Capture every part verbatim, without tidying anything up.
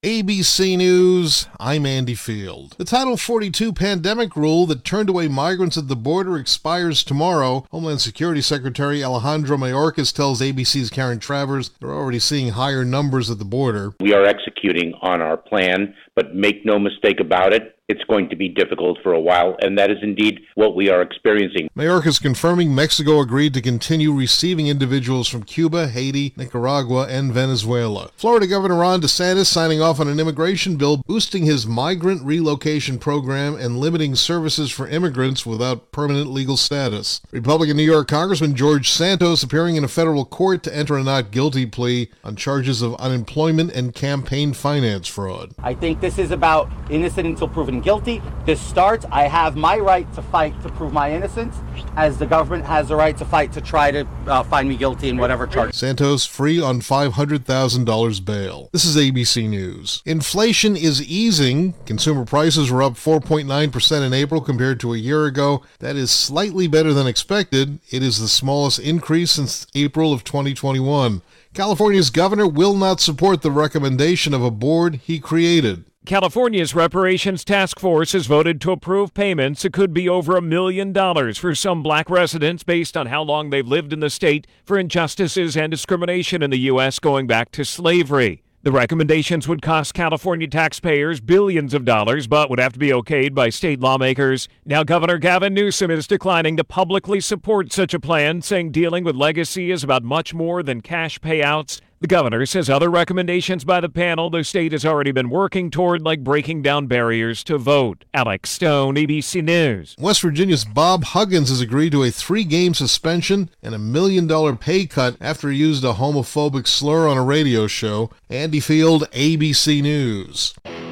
A B C News, I'm Andy Field. The Title forty-two pandemic rule that turned away migrants at the border expires tomorrow. Homeland Security Secretary Alejandro Mayorkas tells A B C's Karen Travers they're already seeing higher numbers at the border. We are executing on our plan, but make no mistake about it, it's going to be difficult for a while, and that is indeed what we are experiencing. Mayorkas confirming Mexico agreed to continue receiving individuals from Cuba, Haiti, Nicaragua, and Venezuela. Florida Governor Ron DeSantis signing off on an immigration bill boosting his migrant relocation program and limiting services for immigrants without permanent legal status. Republican New York Congressman George Santos appearing in a federal court to enter a not guilty plea on charges of unemployment and campaign finance fraud. I think this is about innocent until proven guilty. This starts. I have my right to fight to prove my innocence, as the government has the right to fight to try to uh, find me guilty in whatever charge. Santos free on five hundred thousand dollars bail. This is A B C News. Inflation is easing. Consumer prices were up four point nine percent in April compared to a year ago. That is slightly better than expected. It is the smallest increase since April of twenty twenty-one. California's governor will not support the recommendation of a board he created. California's Reparations Task Force has voted to approve payments that could be over a million dollars for some black residents based on how long they've lived in the state for injustices and discrimination in the U S going back to slavery. The recommendations would cost California taxpayers billions of dollars, but would have to be okayed by state lawmakers. Now, Governor Gavin Newsom is declining to publicly support such a plan, saying dealing with legacy is about much more than cash payouts. The governor says other recommendations by the panel the state has already been working toward, like breaking down barriers to vote. Alex Stone, A B C News. West Virginia's Bob Huggins has agreed to a three-game suspension and a million-dollar pay cut after he used a homophobic slur on a radio show. Andy Field, A B C News.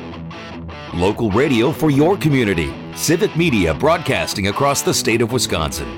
Local radio for your community. Civic Media broadcasting across the state of Wisconsin.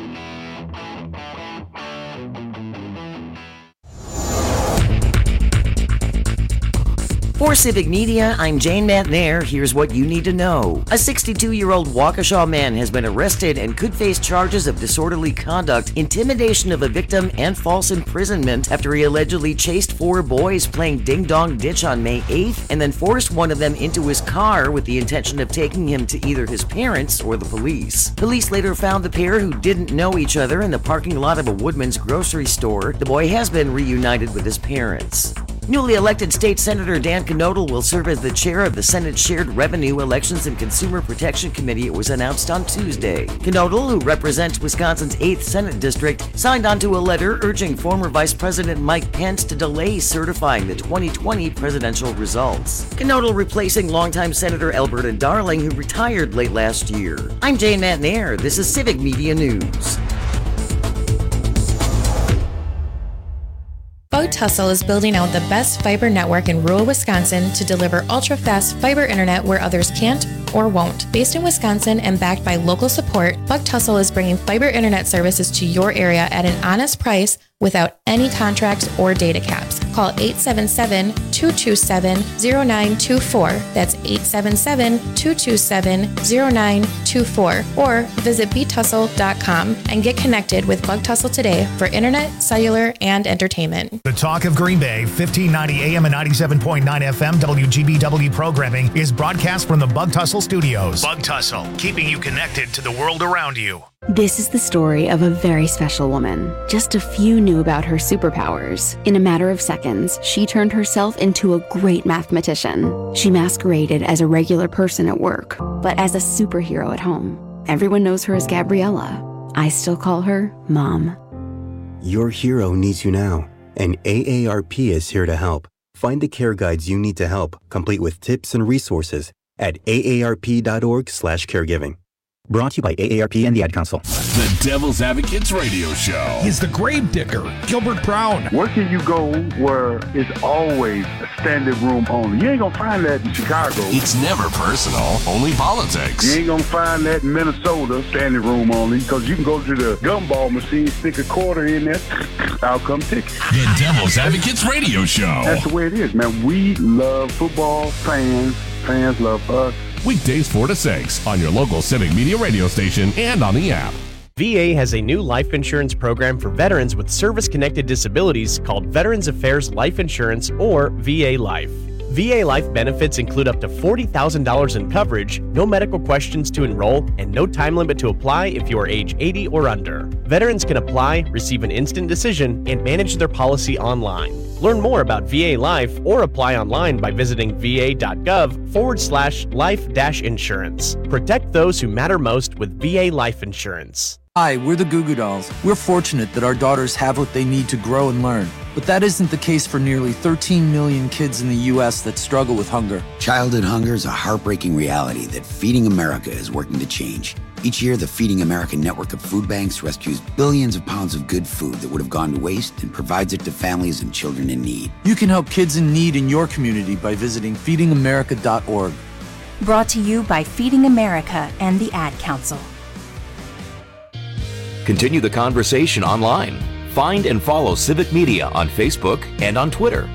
For Civic Media, I'm Jane Matnair. Here's what you need to know. A sixty-two-year-old Waukesha man has been arrested and could face charges of disorderly conduct, intimidation of a victim, and false imprisonment after he allegedly chased four boys playing Ding Dong Ditch on May eighth and then forced one of them into his car with the intention of taking him to either his parents or the police. Police later found the pair, who didn't know each other, in the parking lot of a Woodman's grocery store. The boy has been reunited with his parents. Newly elected State Senator Dan Knodl will serve as the chair of the Senate Shared Revenue, Elections, and Consumer Protection Committee. It was announced on Tuesday. Knodl, who represents Wisconsin's eighth Senate District, signed onto a letter urging former Vice President Mike Pence to delay certifying the twenty twenty presidential results. Knodl replacing longtime Senator Alberta Darling, who retired late last year. I'm Jane Matnair. This is Civic Media News. Bug Tussle is building out the best fiber network in rural Wisconsin to deliver ultra-fast fiber internet where others can't or won't. Based in Wisconsin and backed by local support, Bug Tussle is bringing fiber internet services to your area at an honest price without any contracts or data caps. Call eight seven seven, two two seven, zero nine two four. That's eight seven seven, two two seven, zero nine two four. Or visit b tussle dot com and get connected with Bug Tussle today for internet, cellular, and entertainment. The Talk of Green Bay, fifteen ninety A M and ninety-seven point nine F M W G B W programming is broadcast from the Bug Tussle studios. Bug Tussle, keeping you connected to the world around you. This is the story of a very special woman. Just a few knew about her superpowers. In a matter of seconds, she turned herself into a great mathematician. She masqueraded as a regular person at work, but as a superhero at home. Everyone knows her as Gabriella. I still call her Mom. Your hero needs you now, and A A R P is here to help. Find the care guides you need to help, complete with tips and resources at A A R P dot org slash caregiving. Brought to you by A A R P and the Ad Council. The Devil's Advocates Radio Show. He's the grave digger, Gilbert Brown. Where can you go where it's always a standing room only? You ain't gonna find that in Chicago. It's never personal, only politics. You ain't gonna find that in Minnesota, standing room only, because you can go to the gumball machine, stick a quarter in there, out come ticket. The Devil's Advocates Radio Show. That's the way it is, man. We love football, fans, fans love us. Weekdays four to six on your local Civic Media radio station and on the app. V A has a new life insurance program for veterans with service-connected disabilities called Veterans Affairs Life Insurance, or V A Life. V A life benefits include up to forty thousand dollars in coverage, no medical questions to enroll, and no time limit to apply if you are age eighty or under. Veterans can apply, receive an instant decision, and manage their policy online. Learn more about V A Life or apply online by visiting va.gov forward slash life dash insurance. Protect those who matter most with V A Life Insurance. Hi, we're the Goo Goo Dolls. We're fortunate that our daughters have what they need to grow and learn. But that isn't the case for nearly thirteen million kids in the U S that struggle with hunger. Childhood hunger is a heartbreaking reality that Feeding America is working to change. Each year, the Feeding America network of food banks rescues billions of pounds of good food that would have gone to waste and provides it to families and children in need. You can help kids in need in your community by visiting feeding america dot org. Brought to you by Feeding America and the Ad Council. Continue the conversation online. Find and follow Civic Media on Facebook and on Twitter.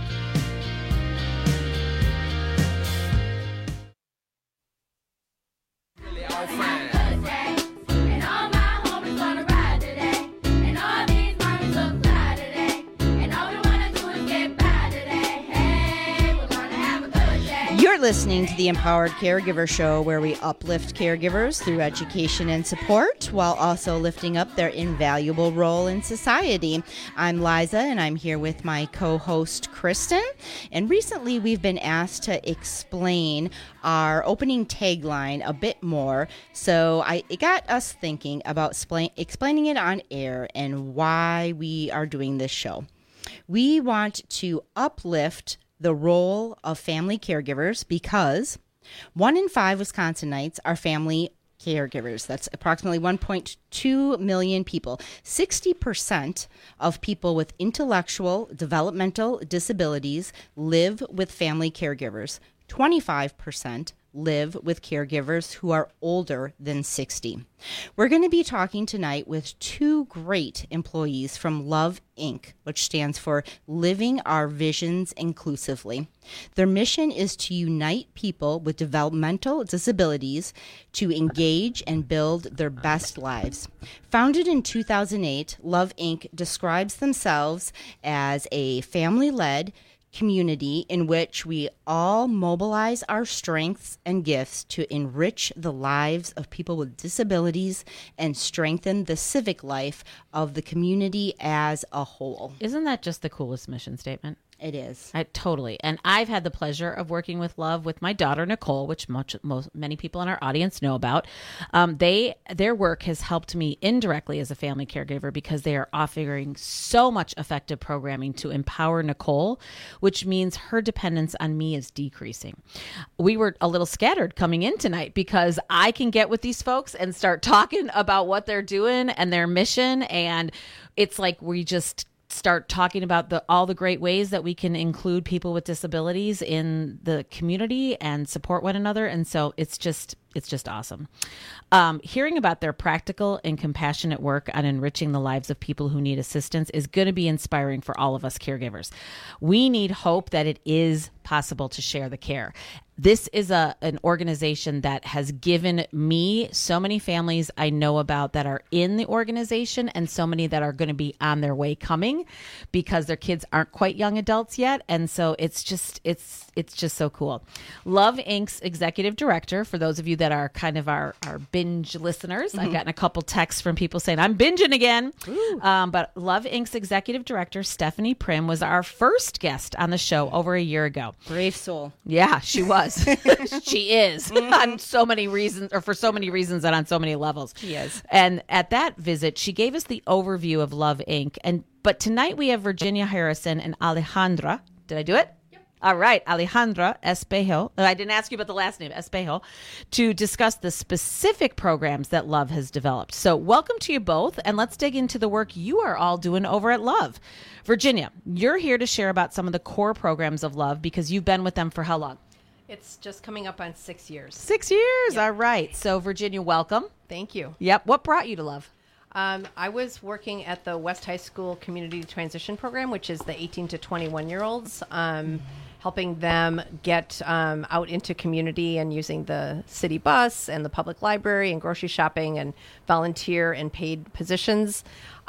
Listening to the Empowered Caregiver Show, where we uplift caregivers through education and support while also lifting up their invaluable role in society. I'm Liza, and I'm here with my co-host Kristen. And recently we've been asked to explain our opening tagline a bit more, so I, it got us thinking about spla- explaining it on air and why we are doing this show. We want to uplift the role of family caregivers because one in five Wisconsinites are family caregivers. That's approximately one point two million people. sixty percent of people with intellectual developmental disabilities live with family caregivers. twenty-five percent live with caregivers who are older than sixty. We're going to be talking tonight with two great employees from Love Incorporated, which stands for Living Our Visions Inclusively. Their mission is to unite people with developmental disabilities to engage and build their best lives. Founded in two thousand eight, Love Incorporated describes themselves as a family-led community in which we all mobilize our strengths and gifts to enrich the lives of people with disabilities and strengthen the civic life of the community as a whole. Isn't that just the coolest mission statement? It is. I totally. And I've had the pleasure of working with Love with my daughter, Nicole, which much, most, many people in our audience know about. Um, they, their work has helped me indirectly as a family caregiver because they are offering so much effective programming to empower Nicole, which means her dependence on me is decreasing. We were a little scattered coming in tonight because I can get with these folks and start talking about what they're doing and their mission. And it's like we just start talking about the all the great ways that we can include people with disabilities in the community and support one another. And so it's just it's just awesome. Um, hearing about their practical and compassionate work on enriching the lives of people who need assistance is going to be inspiring for all of us caregivers. We need hope that it is possible to share the care. This is a an organization that has given me so many families I know about that are in the organization and so many that are going to be on their way coming because their kids aren't quite young adults yet. And so it's just it's it's just so cool. Love Incorporated's executive director, for those of you that are kind of our, our binge listeners, mm-hmm. I've gotten a couple texts from people saying, I'm binging again. Um, but Love Incorporated's executive director, Stephanie Prim, was our first guest on the show over a year ago. Brave soul. Yeah, she was. She is mm-hmm. on so many reasons, or for so many reasons and on so many levels. She is. And at that visit, she gave us the overview of Love Incorporated. And but tonight we have Virginia Harrison and Alejandra. Did I do it? Yep. All right, Alejandra Espejo. I didn't ask you about the last name, Espejo, to discuss the specific programs that Love has developed. So welcome to you both, and let's dig into the work you are all doing over at Love. Virginia, you're here to share about some of the core programs of Love because you've been with them for how long? It's just coming up on six years. Six years. Yep. All right. So, Virginia, welcome. Thank you. Yep. What brought you to Love? Um, I was working at the West High School Community Transition Program, which is the eighteen to twenty-one year olds, um, helping them get um, out into community and using the city bus and the public library and grocery shopping and volunteer and paid positions.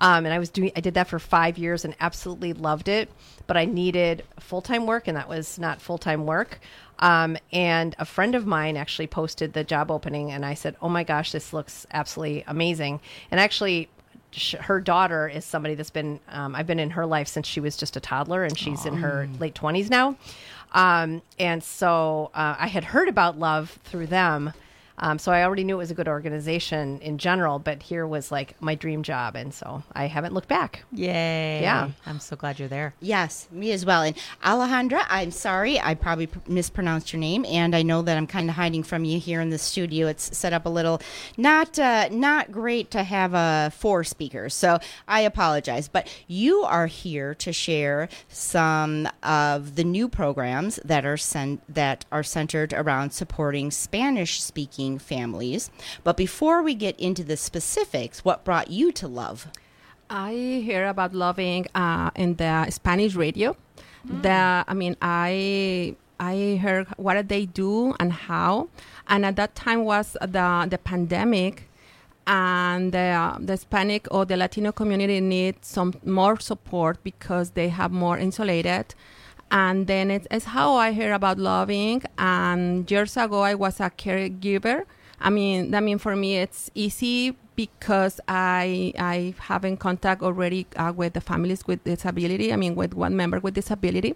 Um, and I was doing, I did that for five years and absolutely loved it. But I needed full-time work, and that was not full-time work. Um, and a friend of mine actually posted the job opening, and I said, oh my gosh, this looks absolutely amazing. And actually, sh- her daughter is somebody that's been, um, I've been in her life since she was just a toddler, and she's in her late twenties now. Um, and so uh, I had heard about Love through them. Um, so I already knew it was a good organization in general, but here was like my dream job. And so I haven't looked back. Yay. Yeah. I'm so glad you're there. Yes, me as well. And Alejandra, I'm sorry, I probably pr- mispronounced your name, and I know that I'm kind of hiding from you here in the studio. It's set up a little not uh, not great to have uh, four speakers, so I apologize. But you are here to share some of the new programs that are cen- that are centered around supporting Spanish-speaking families. But before we get into the specifics, what brought you to Love? I hear about Loving uh, in the Spanish radio. Mm. The, I mean, I I heard what did they do and how, and at that time was the the pandemic, and the uh, the Hispanic or the Latino community needs some more support because they have more insulated. And then it's, it's how I heard about Loving. And years ago, I was a caregiver. I mean, I mean, for me, it's easy because I I have in contact already uh, with the families with disability. I mean, with one member with disability.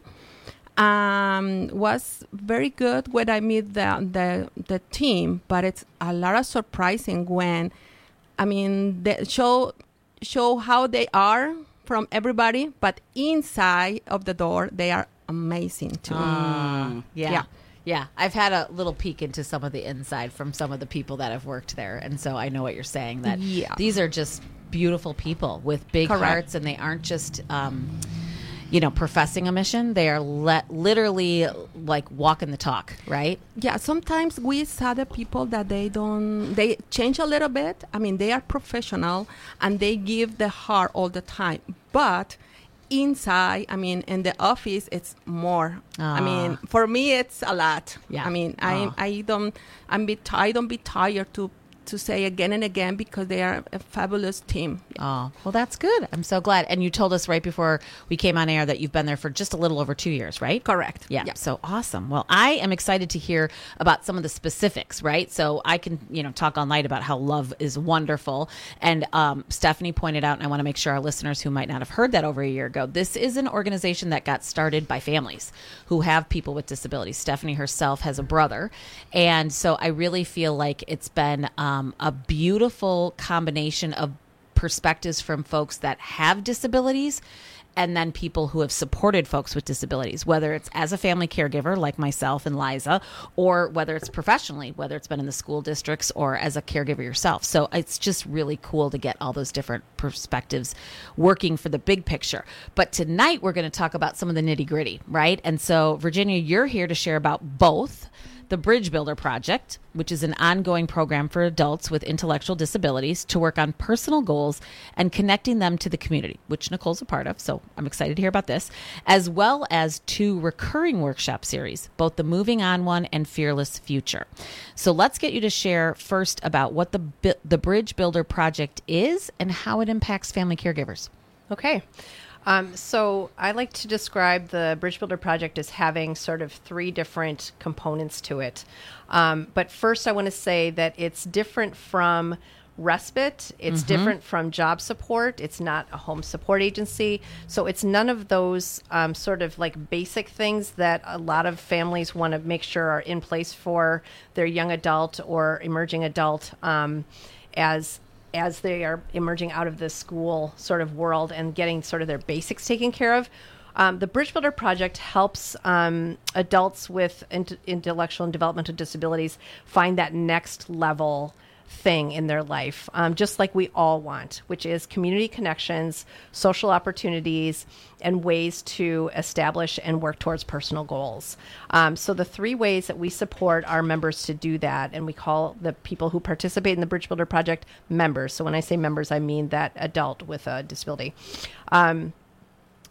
Um, was very good when I meet the, the the team, but it's a lot of surprising when, I mean, they show show how they are from everybody, but inside of the door, they are amazing too. Uh, yeah. yeah. Yeah. I've had a little peek into some of the inside from some of the people that have worked there. And so I know what you're saying, that yeah. these are just beautiful people with big Correct. hearts, and they aren't just, um, you know, professing a mission. They are le- literally like walking the talk, right? Yeah. Sometimes we saw the people that they don't, they change a little bit. I mean, they are professional and they give the heart all the time. But inside, I mean, in the office, it's more. Ah. I mean, for me, it's a lot. Yeah. I mean, Ah. I I don't I'm be I don't be tired to to say again and again because they are a fabulous team. Oh, well, that's good. I'm so glad. And you told us right before we came on air that you've been there for just a little over two years, right? Correct. Yeah. Yeah. So awesome. Well, I am excited to hear about some of the specifics, right? So I can, you know, talk all night about how Love is wonderful. And um, Stephanie pointed out, and I want to make sure our listeners who might not have heard that over a year ago, this is an organization that got started by families who have people with disabilities. Stephanie herself has a brother. And so I really feel like it's been um, a beautiful combination of perspectives from folks that have disabilities and then people who have supported folks with disabilities, whether it's as a family caregiver like myself and Liza, or whether it's professionally, whether it's been in the school districts or as a caregiver yourself. So it's just really cool to get all those different perspectives working for the big picture. But tonight we're going to talk about some of the nitty gritty, right? And so Virginia, you're here to share about both the Bridge Builder Project, which is an ongoing program for adults with intellectual disabilities to work on personal goals and connecting them to the community, which Nicole's a part of. So I'm excited to hear about this, as well as two recurring workshop series, both the Moving On one and Fearless Future. So let's get you to share first about what the the Bridge Builder Project is and how it impacts family caregivers. Okay. Um, so I like to describe the Bridge Builder Project as having sort of three different components to it. Um, but first I want to say that it's different from respite. It's Mhm. different from job support. It's not a home support agency. So it's none of those um, sort of like basic things that a lot of families want to make sure are in place for their young adult or emerging adult um, as as they are emerging out of the school sort of world and getting sort of their basics taken care of. Um, the Bridge Builder Project helps um, adults with int- intellectual and developmental disabilities find that next level thing in their life, um, just like we all want, which is community connections, social opportunities, and ways to establish and work towards personal goals. Um, so the three ways that we support our members to do that, and we call the people who participate in the Bridge Builder Project members. So when I say members, I mean that adult with a disability. Um,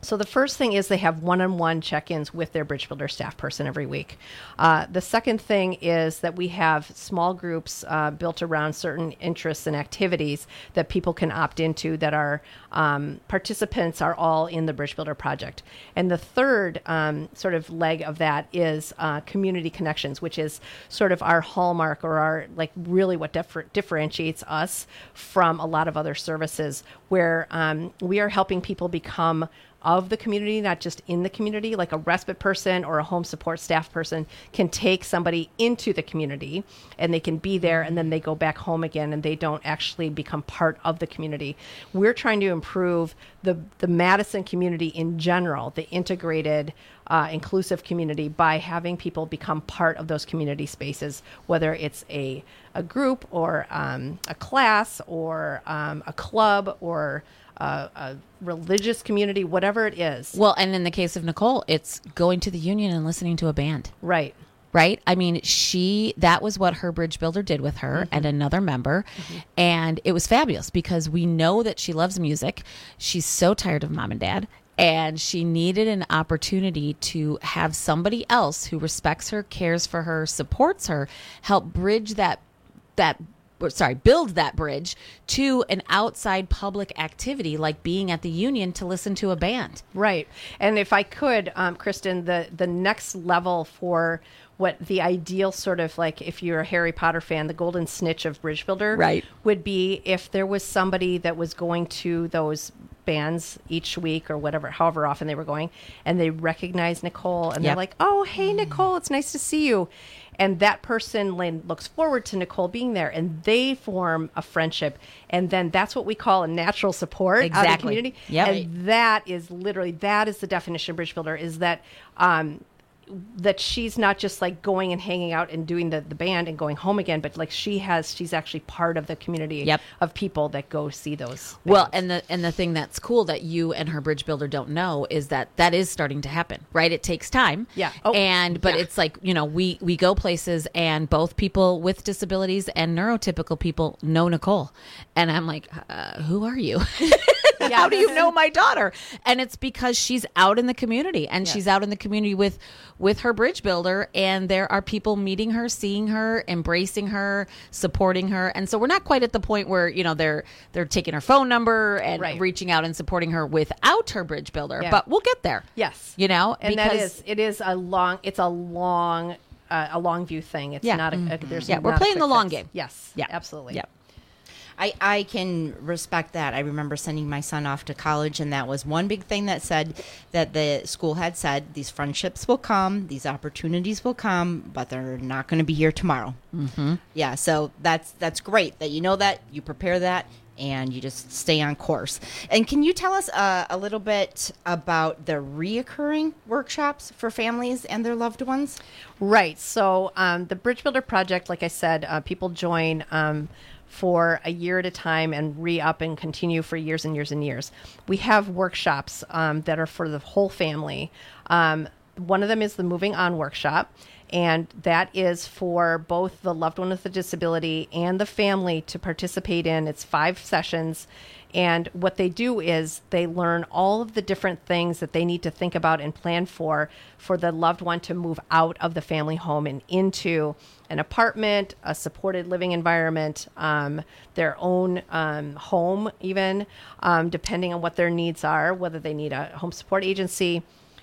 So the first thing is they have one-on-one check-ins with their Bridge Builder staff person every week. Uh, the second thing is that we have small groups uh, built around certain interests and activities that people can opt into that are um, participants are all in the Bridge Builder project. And the third um, sort of leg of that is uh, community connections, which is sort of our hallmark or our like really what differ- differentiates us from a lot of other services where um, we are helping people become of the community, not just in the community. Like a respite person or a home support staff person can take somebody into the community and they can be there and then they go back home again and they don't actually become part of the community. We're trying to improve the, the Madison community in general, the integrated, uh, inclusive community by having people become part of those community spaces, whether it's a, a group or um, a class or um, a club or Uh, a religious community, whatever it is. Well, and in the case of Nicole, it's going to the union and listening to a band. Right. Right? I mean, she, that was what her Bridge Builder did with her mm-hmm. and another member. Mm-hmm. And it was fabulous because we know that she loves music. She's so tired of mom and dad. And she needed an opportunity to have somebody else who respects her, cares for her, supports her, help bridge that, that, sorry, build that bridge to an outside public activity like being at the union to listen to a band. Right. And if I could, um, Kristen, the, the next level for what the ideal sort of like, if you're a Harry Potter fan, the golden snitch of Bridge Builder right. would be if there was somebody that was going to those bands each week or whatever, however often they were going, and they recognize Nicole and yep. they're like, oh, hey, Nicole, it's nice to see you. And that person looks forward to Nicole being there and they form a friendship. And then that's what we call a natural support exactly. out of the community. Yep. And that is literally, that is the definition of Bridge Builder, is that um, that she's not just like going and hanging out and doing the, the band and going home again, but like she has, she's actually part of the community yep. of people that go see those bands. Well, and the and the thing that's cool that you and her Bridge Builder don't know is that that is starting to happen, right? It takes time. Yeah. Oh, and, but yeah. it's like, you know, we, we go places and both people with disabilities and neurotypical people know Nicole. And I'm like, uh, who are you? Yeah, how do you know my daughter? And it's because she's out in the community and yes. she's out in the community with with her Bridge Builder, and there are people meeting her, seeing her, embracing her, supporting her. And so we're not quite at the point where, you know, they're they're taking her phone number and right. reaching out and supporting her without her Bridge Builder, yeah. but we'll get there. Yes. You know, and that is it is a long it's a long uh, a long view thing. It's yeah. not a, mm-hmm. a there's yeah, we're playing the long fix. game. Yes. Yeah. Absolutely. Yeah. I, I can respect that. I remember sending my son off to college, and that was one big thing that said that the school had said, these friendships will come, these opportunities will come, but they're not going to be here tomorrow. Mm-hmm. Yeah, so that's that's great that you know that, you prepare that, and you just stay on course. And can you tell us uh, a little bit about the reoccurring workshops for families and their loved ones? Right. So um, the Bridge Builder Project, like I said, uh, people join um, for a year at a time and re-up and continue for years and years and years. We have workshops um, that are for the whole family. Um, one of them is the Moving On workshop, and that is for both the loved one with a disability and the family to participate in. It's five sessions. And what they do is they learn all of the different things that they need to think about and plan for, for the loved one to move out of the family home and into an apartment, a supported living environment, um, their own um, home even, um, depending on what their needs are, whether they need a home support agency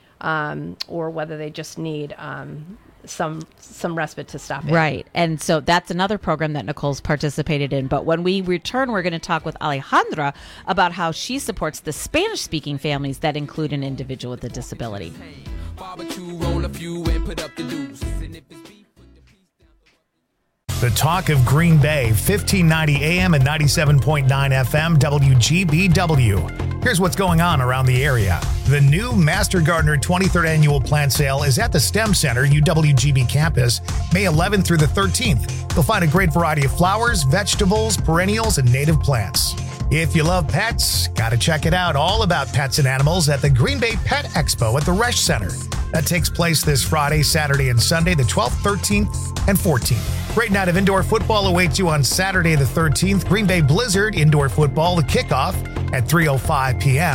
um, or whether they just need um, some some respite to stop in. Right. And so that's another program that Nicole's participated in. But when we return, we're going to talk with Alejandra about how she supports the Spanish-speaking families that include an individual with a disability. The talk of Green Bay, fifteen ninety A M and ninety-seven point nine F M, W G B W. Here's what's going on around the area. The new Master Gardener twenty-third Annual Plant Sale is at the STEM Center, U W G B campus, May eleventh through the thirteenth. You'll find a great variety of flowers, vegetables, perennials, and native plants. If you love pets, gotta check it out. All about pets and animals at the Green Bay Pet Expo at the Resch Center. That takes place this Friday, Saturday, and Sunday, the twelfth, thirteenth, and fourteenth. Great night of indoor football awaits you on Saturday the thirteenth. Green Bay Blizzard indoor football, the kickoff at three oh five p.m.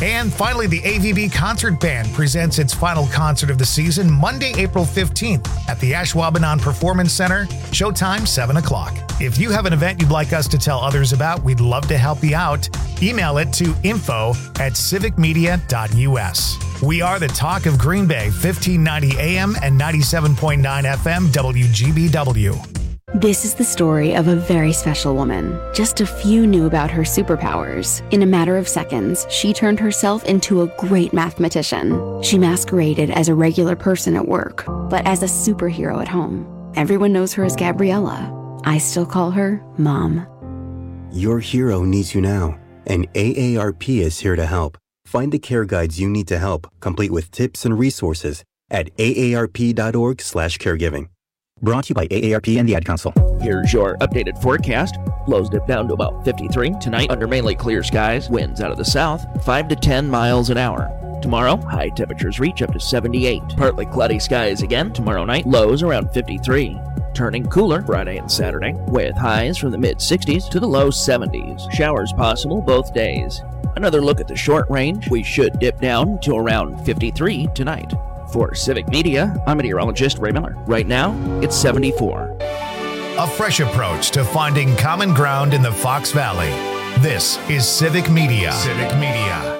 And finally, the A V B Concert Band presents its final concert of the season Monday, April fifteenth at the Ashwaubenon Performance Center. Showtime, seven o'clock. If you have an event you'd like us to tell others about, we'd love to help you out. Email it to info at civicmedia dot u s. We are the talk of Green Bay, fifteen ninety A M and ninety-seven point nine F M W G B W. This is the story of a very special woman. Just a few knew about her superpowers. In a matter of seconds, she turned herself into a great mathematician. She masqueraded as a regular person at work, but as a superhero at home. Everyone knows her as Gabriella. I still call her Mom. Your hero needs you now, and A A R P is here to help. Find the care guides you need to help, complete with tips and resources at A A R P dot org slash caregiving. Brought to you by A A R P and the Ad Council. Here's your updated forecast. Lows dip down to about fifty-three. Tonight, under mainly clear skies, winds out of the south, five to ten miles an hour. Tomorrow, high temperatures reach up to seventy-eight. Partly cloudy skies again tomorrow night, lows around fifty-three. Turning cooler Friday and Saturday, with highs from the mid-sixties to the low seventies. Showers possible both days. Another look at the short range, we should dip down to around fifty-three tonight. For Civic Media, I'm meteorologist Ray Miller. Right now, it's seventy-four. A fresh approach to finding common ground in the Fox Valley. This is Civic Media. Civic Media.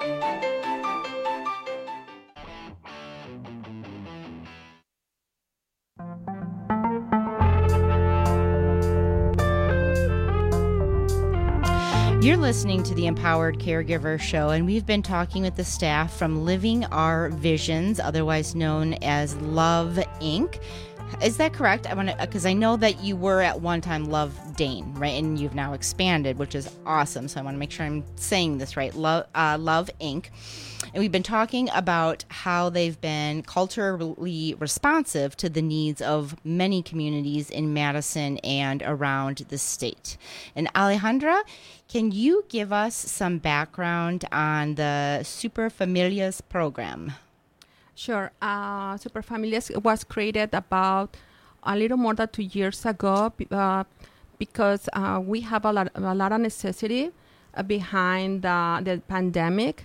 You're listening to the Empowered Caregiver Show, and we've been talking with the staff from Living Our Visions, otherwise known as Love Incorporated. Is that correct? I want to, because I know that you were at one time Love Dane, right? And you've now expanded, which is awesome. So I want to make sure I'm saying this right. Love, uh, Love Incorporated. And we've been talking about how they've been culturally responsive to the needs of many communities in Madison and around the state. And Alejandra, can you give us some background on the Superfamilias program? Sure. Uh, Superfamilias was created about a little more than two years ago uh, because uh, we have a lot, a lot of necessity uh, behind uh, the pandemic.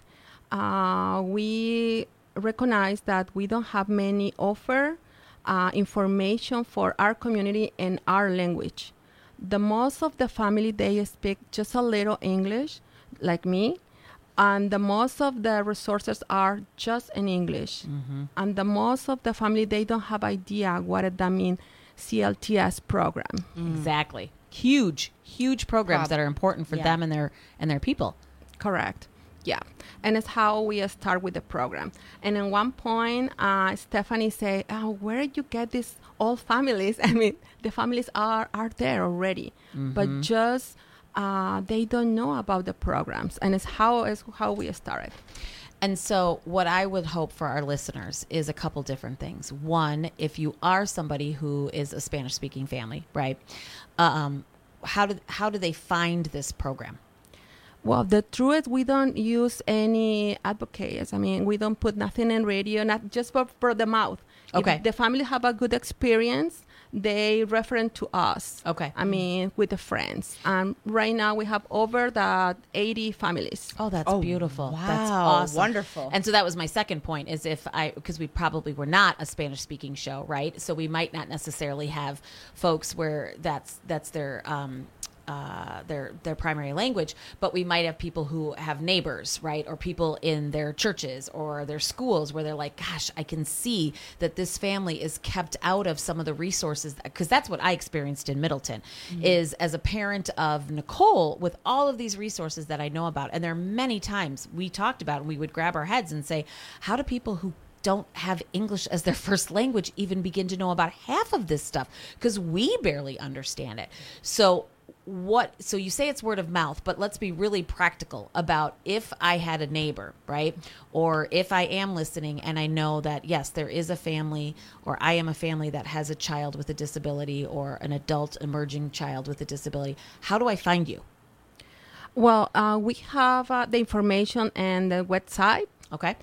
Uh, we recognize that we don't have many offer uh, information for our community in our language. The most of the family, they speak just a little English, like me, and the most of the resources are just in English. Mm-hmm. And the most of the family, they don't have idea what that means, C L T S program. Mm. Exactly. Huge, huge programs Prob- that are important for yeah. them and their and their people. Correct. Yeah. And it's how we start with the program. And at one point, uh, Stephanie said, oh, where did you get these old families? I mean, the families are, are there already, mm-hmm. but just uh, they don't know about the programs. And it's how, it's how we started. And so what I would hope for our listeners is a couple different things. One, if you are somebody who is a Spanish-speaking family, right, um, how do, how do they find this program? Well, the truth, we don't use any advocates. I mean, we don't put nothing in radio, not just for, for the mouth. Okay. If the family have a good experience, they refer to us. Okay. I mean, with the friends. And right now we have over the eighty families. Oh, that's oh, beautiful. Wow. That's awesome. Wonderful. And so that was my second point is if I, because we probably were not a Spanish speaking show, right? So we might not necessarily have folks where that's, that's their, um, Uh, their their primary language, but we might have people who have neighbors, right, or people in their churches or their schools where they're like, gosh, I can see that this family is kept out of some of the resources, because that's what I experienced in Middleton, mm-hmm. is as a parent of Nicole with all of these resources that I know about. And there are many times we talked about and we would grab our heads and say, how do people who don't have English as their first language even begin to know about half of this stuff? Because we barely understand it. So what, so you say it's word of mouth, but let's be really practical about if I had a neighbor, right? Or if I am listening and I know that, yes, there is a family, or I am a family that has a child with a disability or an adult emerging child with a disability, how do I find you? Well, uh, we have uh, the information and the website. Okay.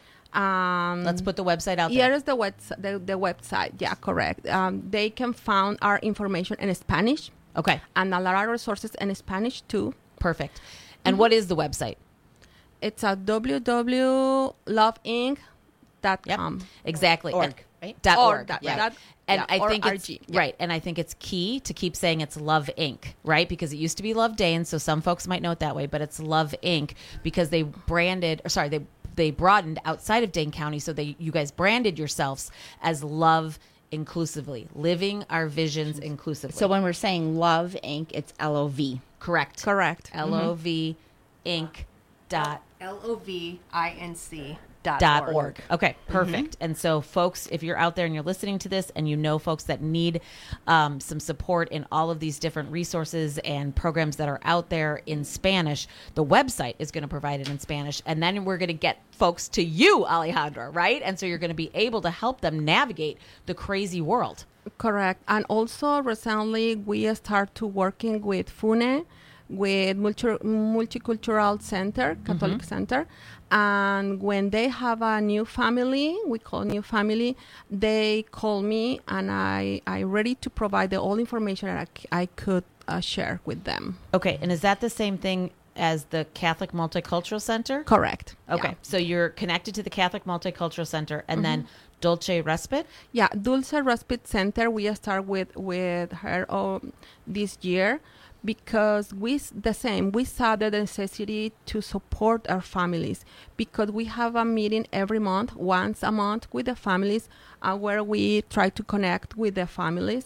Um, Let's put the website out there. Here is the, webs- the, the website. Yeah, correct. Um, they can find our information in Spanish. Okay. And a lot of resources in Spanish too. Perfect. And mm-hmm. what is the website? It's a w w w dot love inc dot com. Yep, exactly. Org, and, right? Dot Or org. dot- yeah. dot- and yeah, I or think it's R G, yeah. right, and I think it's key to keep saying it's Love Incorporated, right? Because it used to be Love Dane, so some folks might know it that way, but it's Love Incorporated because they branded, or sorry, they they broadened outside of Dane County, so they you guys branded yourselves as Love Inclusively, living our visions inclusively. So when we're saying Love Incorporated, it's L O V. Correct. Correct. L O V Inc. dot L O V I N C dot org. Okay, perfect. Mm-hmm. And so, folks, if you're out there and you're listening to this and you know folks that need um, some support in all of these different resources and programs that are out there in Spanish, the website is going to provide it in Spanish. And then we're going to get folks to you, Alejandra, right? And so you're going to be able to help them navigate the crazy world. Correct. And also recently we start to working with F U N E, with multi- Multicultural Center, Catholic Mhm. Center. And when they have a new family, we call new family, they call me and I I ready to provide the all information that I, c- I could uh, share with them. Okay, and is that the same thing as the Catholic Multicultural Center? Correct. Okay, Yeah. so you're connected to the Catholic Multicultural Center, and then Dulce Respite? Yeah, Dulce Respite Center, we start with, with her um, this year because we, s- the same, we saw the necessity to support our families because we have a meeting every month, once a month with the families uh, where we try to connect with the families.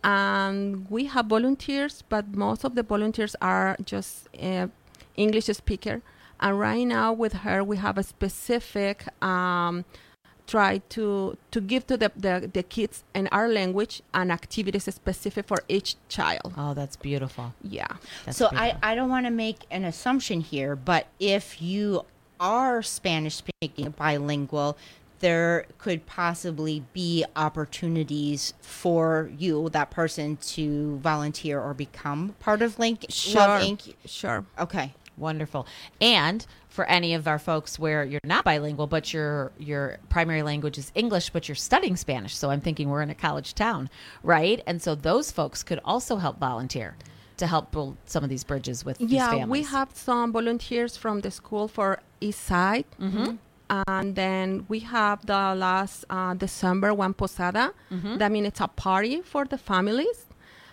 And we have volunteers, but most of the volunteers are just uh, English speaker. And right now with her, we have a specific um, try to to give to the, the, the kids in our language and activities specific for each child. Oh, that's beautiful. Yeah. That's so beautiful. I, I don't want to make an assumption here, but if you are Spanish speaking bilingual, there could possibly be opportunities for you, that person, to volunteer or become part of Link Sure. Love Incorporated. Sure. Okay. Wonderful. And for any of our folks where you're not bilingual, but your your primary language is English, but you're studying Spanish. So I'm thinking we're in a college town, right? And so those folks could also help volunteer to help build some of these bridges with these Yeah, families. we have some volunteers from the school for East Side. Mhm. And then we have the last uh, December one posada. Mhm. That means it's a party for the families.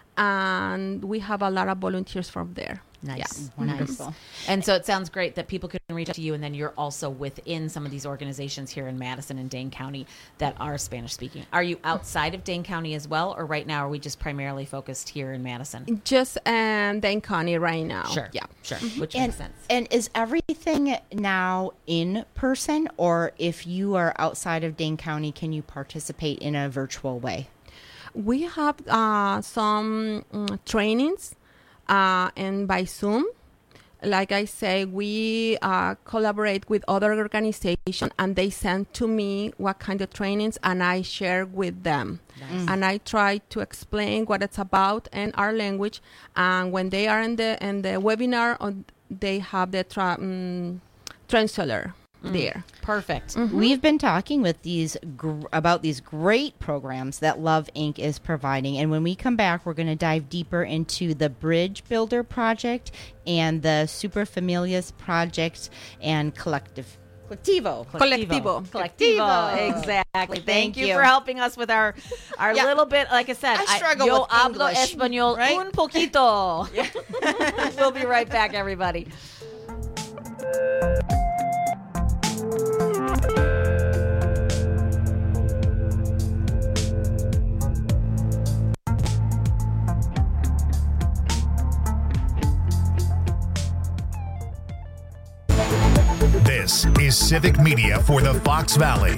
And we have a lot of volunteers from there. Nice. Yeah. Wonderful. Nice. And so it sounds great that people can reach out to you, and then you're also within some of these organizations here in Madison and Dane County that are Spanish speaking. Are you outside of Dane County as well, or right now are we just primarily focused here in Madison? Just um, Dane County right now. Sure. Yeah. Sure. Mhm. Which And, makes sense. and is everything now in person, or if you are outside of Dane County, can you participate in a virtual way? We have uh, some mm, trainings uh, and by Zoom. Like I say, we uh, collaborate with other organizations and they send to me what kind of trainings and I share with them. Nice. And I try to explain what it's about in our language. And when they are in the in the webinar, uh, they have the tra- um, translator Mm. there. Perfect. We've been talking with these gr- about these great programs that Love Incorporated is providing, and when we come back, we're going to dive deeper into the Bridge Builder Project and the Super Familias Project and Collective. Collectivo. Collectivo. Collectivo. Exactly. Thank, Thank you you. for helping us with our our Yeah. little bit. Like I said, I struggle yo with hablo English, español right? un poquito. We'll be right back, everybody. This is Civic Media for the Fox Valley.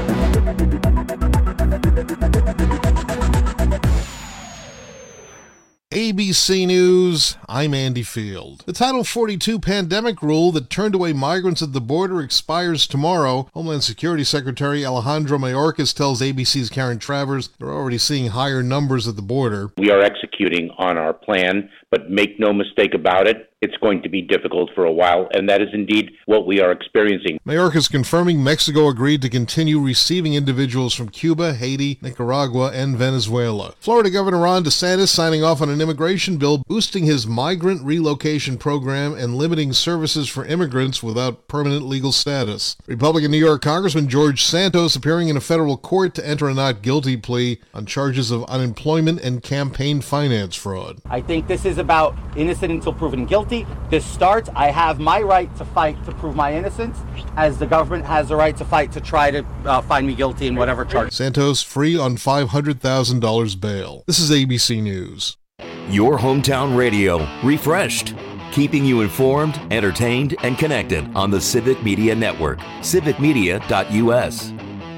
A B C News, I'm Andy Field. The Title forty-two pandemic rule that turned away migrants at the border expires tomorrow. Homeland Security Secretary Alejandro Mayorkas tells A B C's Karen Travers they're already seeing higher numbers at the border. We are executing on our plan, but make no mistake about it, it's going to be difficult for a while, and that is indeed what we are experiencing. Mayorkas is confirming Mexico agreed to continue receiving individuals from Cuba, Haiti, Nicaragua, and Venezuela. Florida Governor Ron DeSantis signing off on an immigration bill boosting his migrant relocation program and limiting services for immigrants without permanent legal status. Republican New York Congressman George Santos appearing in a federal court to enter a not guilty plea on charges of unemployment and campaign finance fraud. I think this is about innocent until proven guilty. This starts, I have my right to fight to prove my innocence, as the government has the right to fight to try to uh, find me guilty in whatever charge. Santos free on five hundred thousand dollars bail. This is A B C News. Your hometown radio, refreshed, keeping you informed, entertained, and connected on the Civic Media Network, civic media dot U S.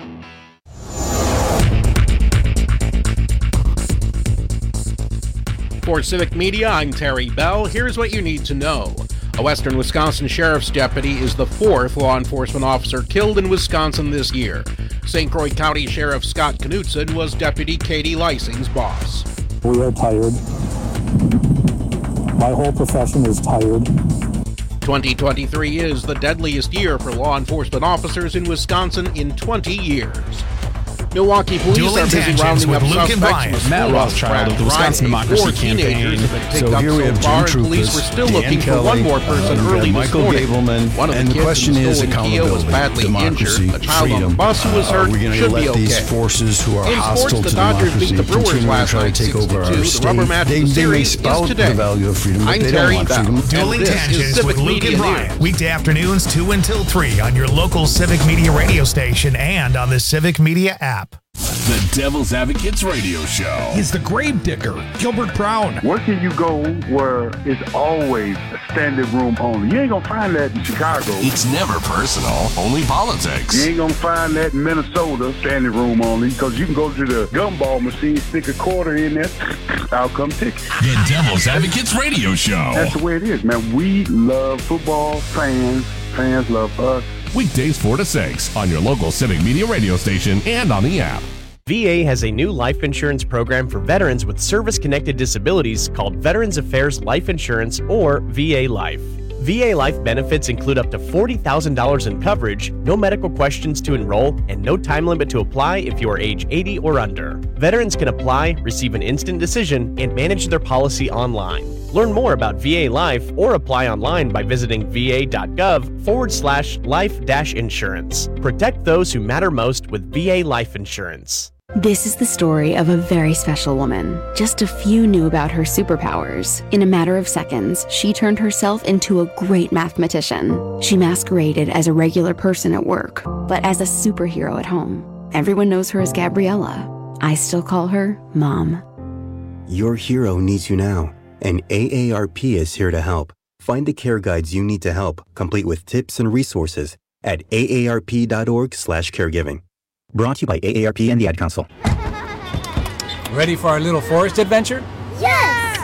For Civic Media, I'm Terry Bell. Here's what you need to know. A Western Wisconsin Sheriff's deputy is the fourth law enforcement officer killed in Wisconsin this year. Saint Croix County Sheriff Scott Knutson was Deputy Katie Lysing's boss. We are tired. My whole profession is tired. twenty twenty-three is the deadliest year for law enforcement officers in Wisconsin in twenty years. Milwaukee police Dual are busy Intentions rounding with up Luke and suspects Brian. in a Matt school Rothschild of the Wisconsin Friday. Democracy Four Campaign. teenagers have been picked So up here we so have far, Jim and police Trupus, were still Dan looking Kelly, for one more person uh, early this Michael morning. Gableman, One of the and the kids question in the is stolen Kia was accountability, badly democracy, injured. A child on freedom. the bus who was Uh, hurt are we going to should be let these okay. forces who are In hostile sports, the to Dodgers beat democracy the Brewers continue to last try to night take over our sixty-two. The rubber state? match They, of the they may series is spout today. the value of freedom, but I'm they Terry don't want Bell. freedom. Dual And this is Intentions Civic with Luke Media and Brian. News. Weekday afternoons two until three on your local Civic Media radio station and on the Civic Media app. The Devil's Advocates Radio Show. He's the grave digger, Gilbert Brown. Where can you go where it's always a standing room only? You ain't gonna find that in Chicago. It's never personal, only politics. You ain't gonna find that in Minnesota, standing room only, because you can go to the gumball machine, stick a quarter in there, I'll come ticket. The Devil's Advocates Radio Show. That's the way it is, man. We love football, fans, fans love us. Weekdays four to six on your local Civic Media radio station and on the app. V A has a new life insurance program for veterans with service-connected disabilities called Veterans Affairs Life Insurance, or V A Life. V A Life benefits include up to forty thousand dollars in coverage, no medical questions to enroll, and no time limit to apply if you are age eighty or under. Veterans can apply, receive an instant decision, and manage their policy online. Learn more about V A Life or apply online by visiting va.gov forward slash life dash insurance. Protect those who matter most with V A Life Insurance. This is the story of a very special woman. Just a few knew about her superpowers. In a matter of seconds, she turned herself into a great mathematician. She masqueraded as a regular person at work, but as a superhero at home. Everyone knows her as Gabriella. I still call her Mom. Your hero needs you now, and A A R P is here to help. Find the care guides you need to help, complete with tips and resources at A A R P dot org slash caregiving. Brought to you by A A R P and the Ad Council. Ready for our little forest adventure? Yes!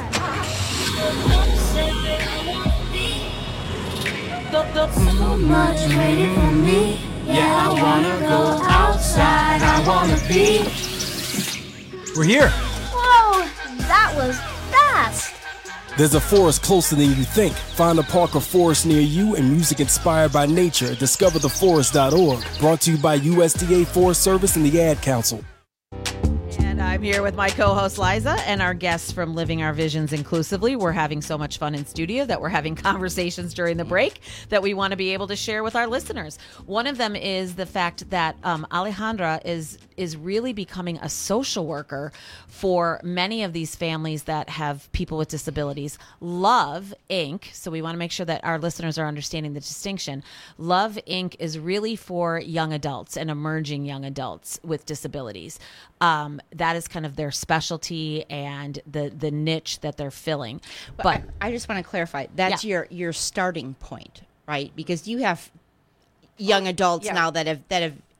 So much waiting for me. Yeah, I wanna go outside. I wanna be. We're here. Whoa, that was fast. There's a forest closer than you think. Find a park or forest near you and music inspired by nature. discover the forest dot org. Brought to you by U S D A Forest Service and the Ad Council. And I'm here with my co-host Liza and our guests from Living Our Visions Inclusively. We're having so much fun in studio that we're having conversations during the break that we want to be able to share with our listeners. One of them is the fact that um, Alejandra is is really becoming a social worker for many of these families that have people with disabilities. Love Incorporated, so we want to make sure that our listeners are understanding the distinction. Love Incorporated is really for young adults and emerging young adults with disabilities. Um, that is kind of their specialty and the, the niche that they're filling. But, But I, I just want to clarify, that's Yeah. your, your starting point, right? Because you have young adults yeah. now that have that have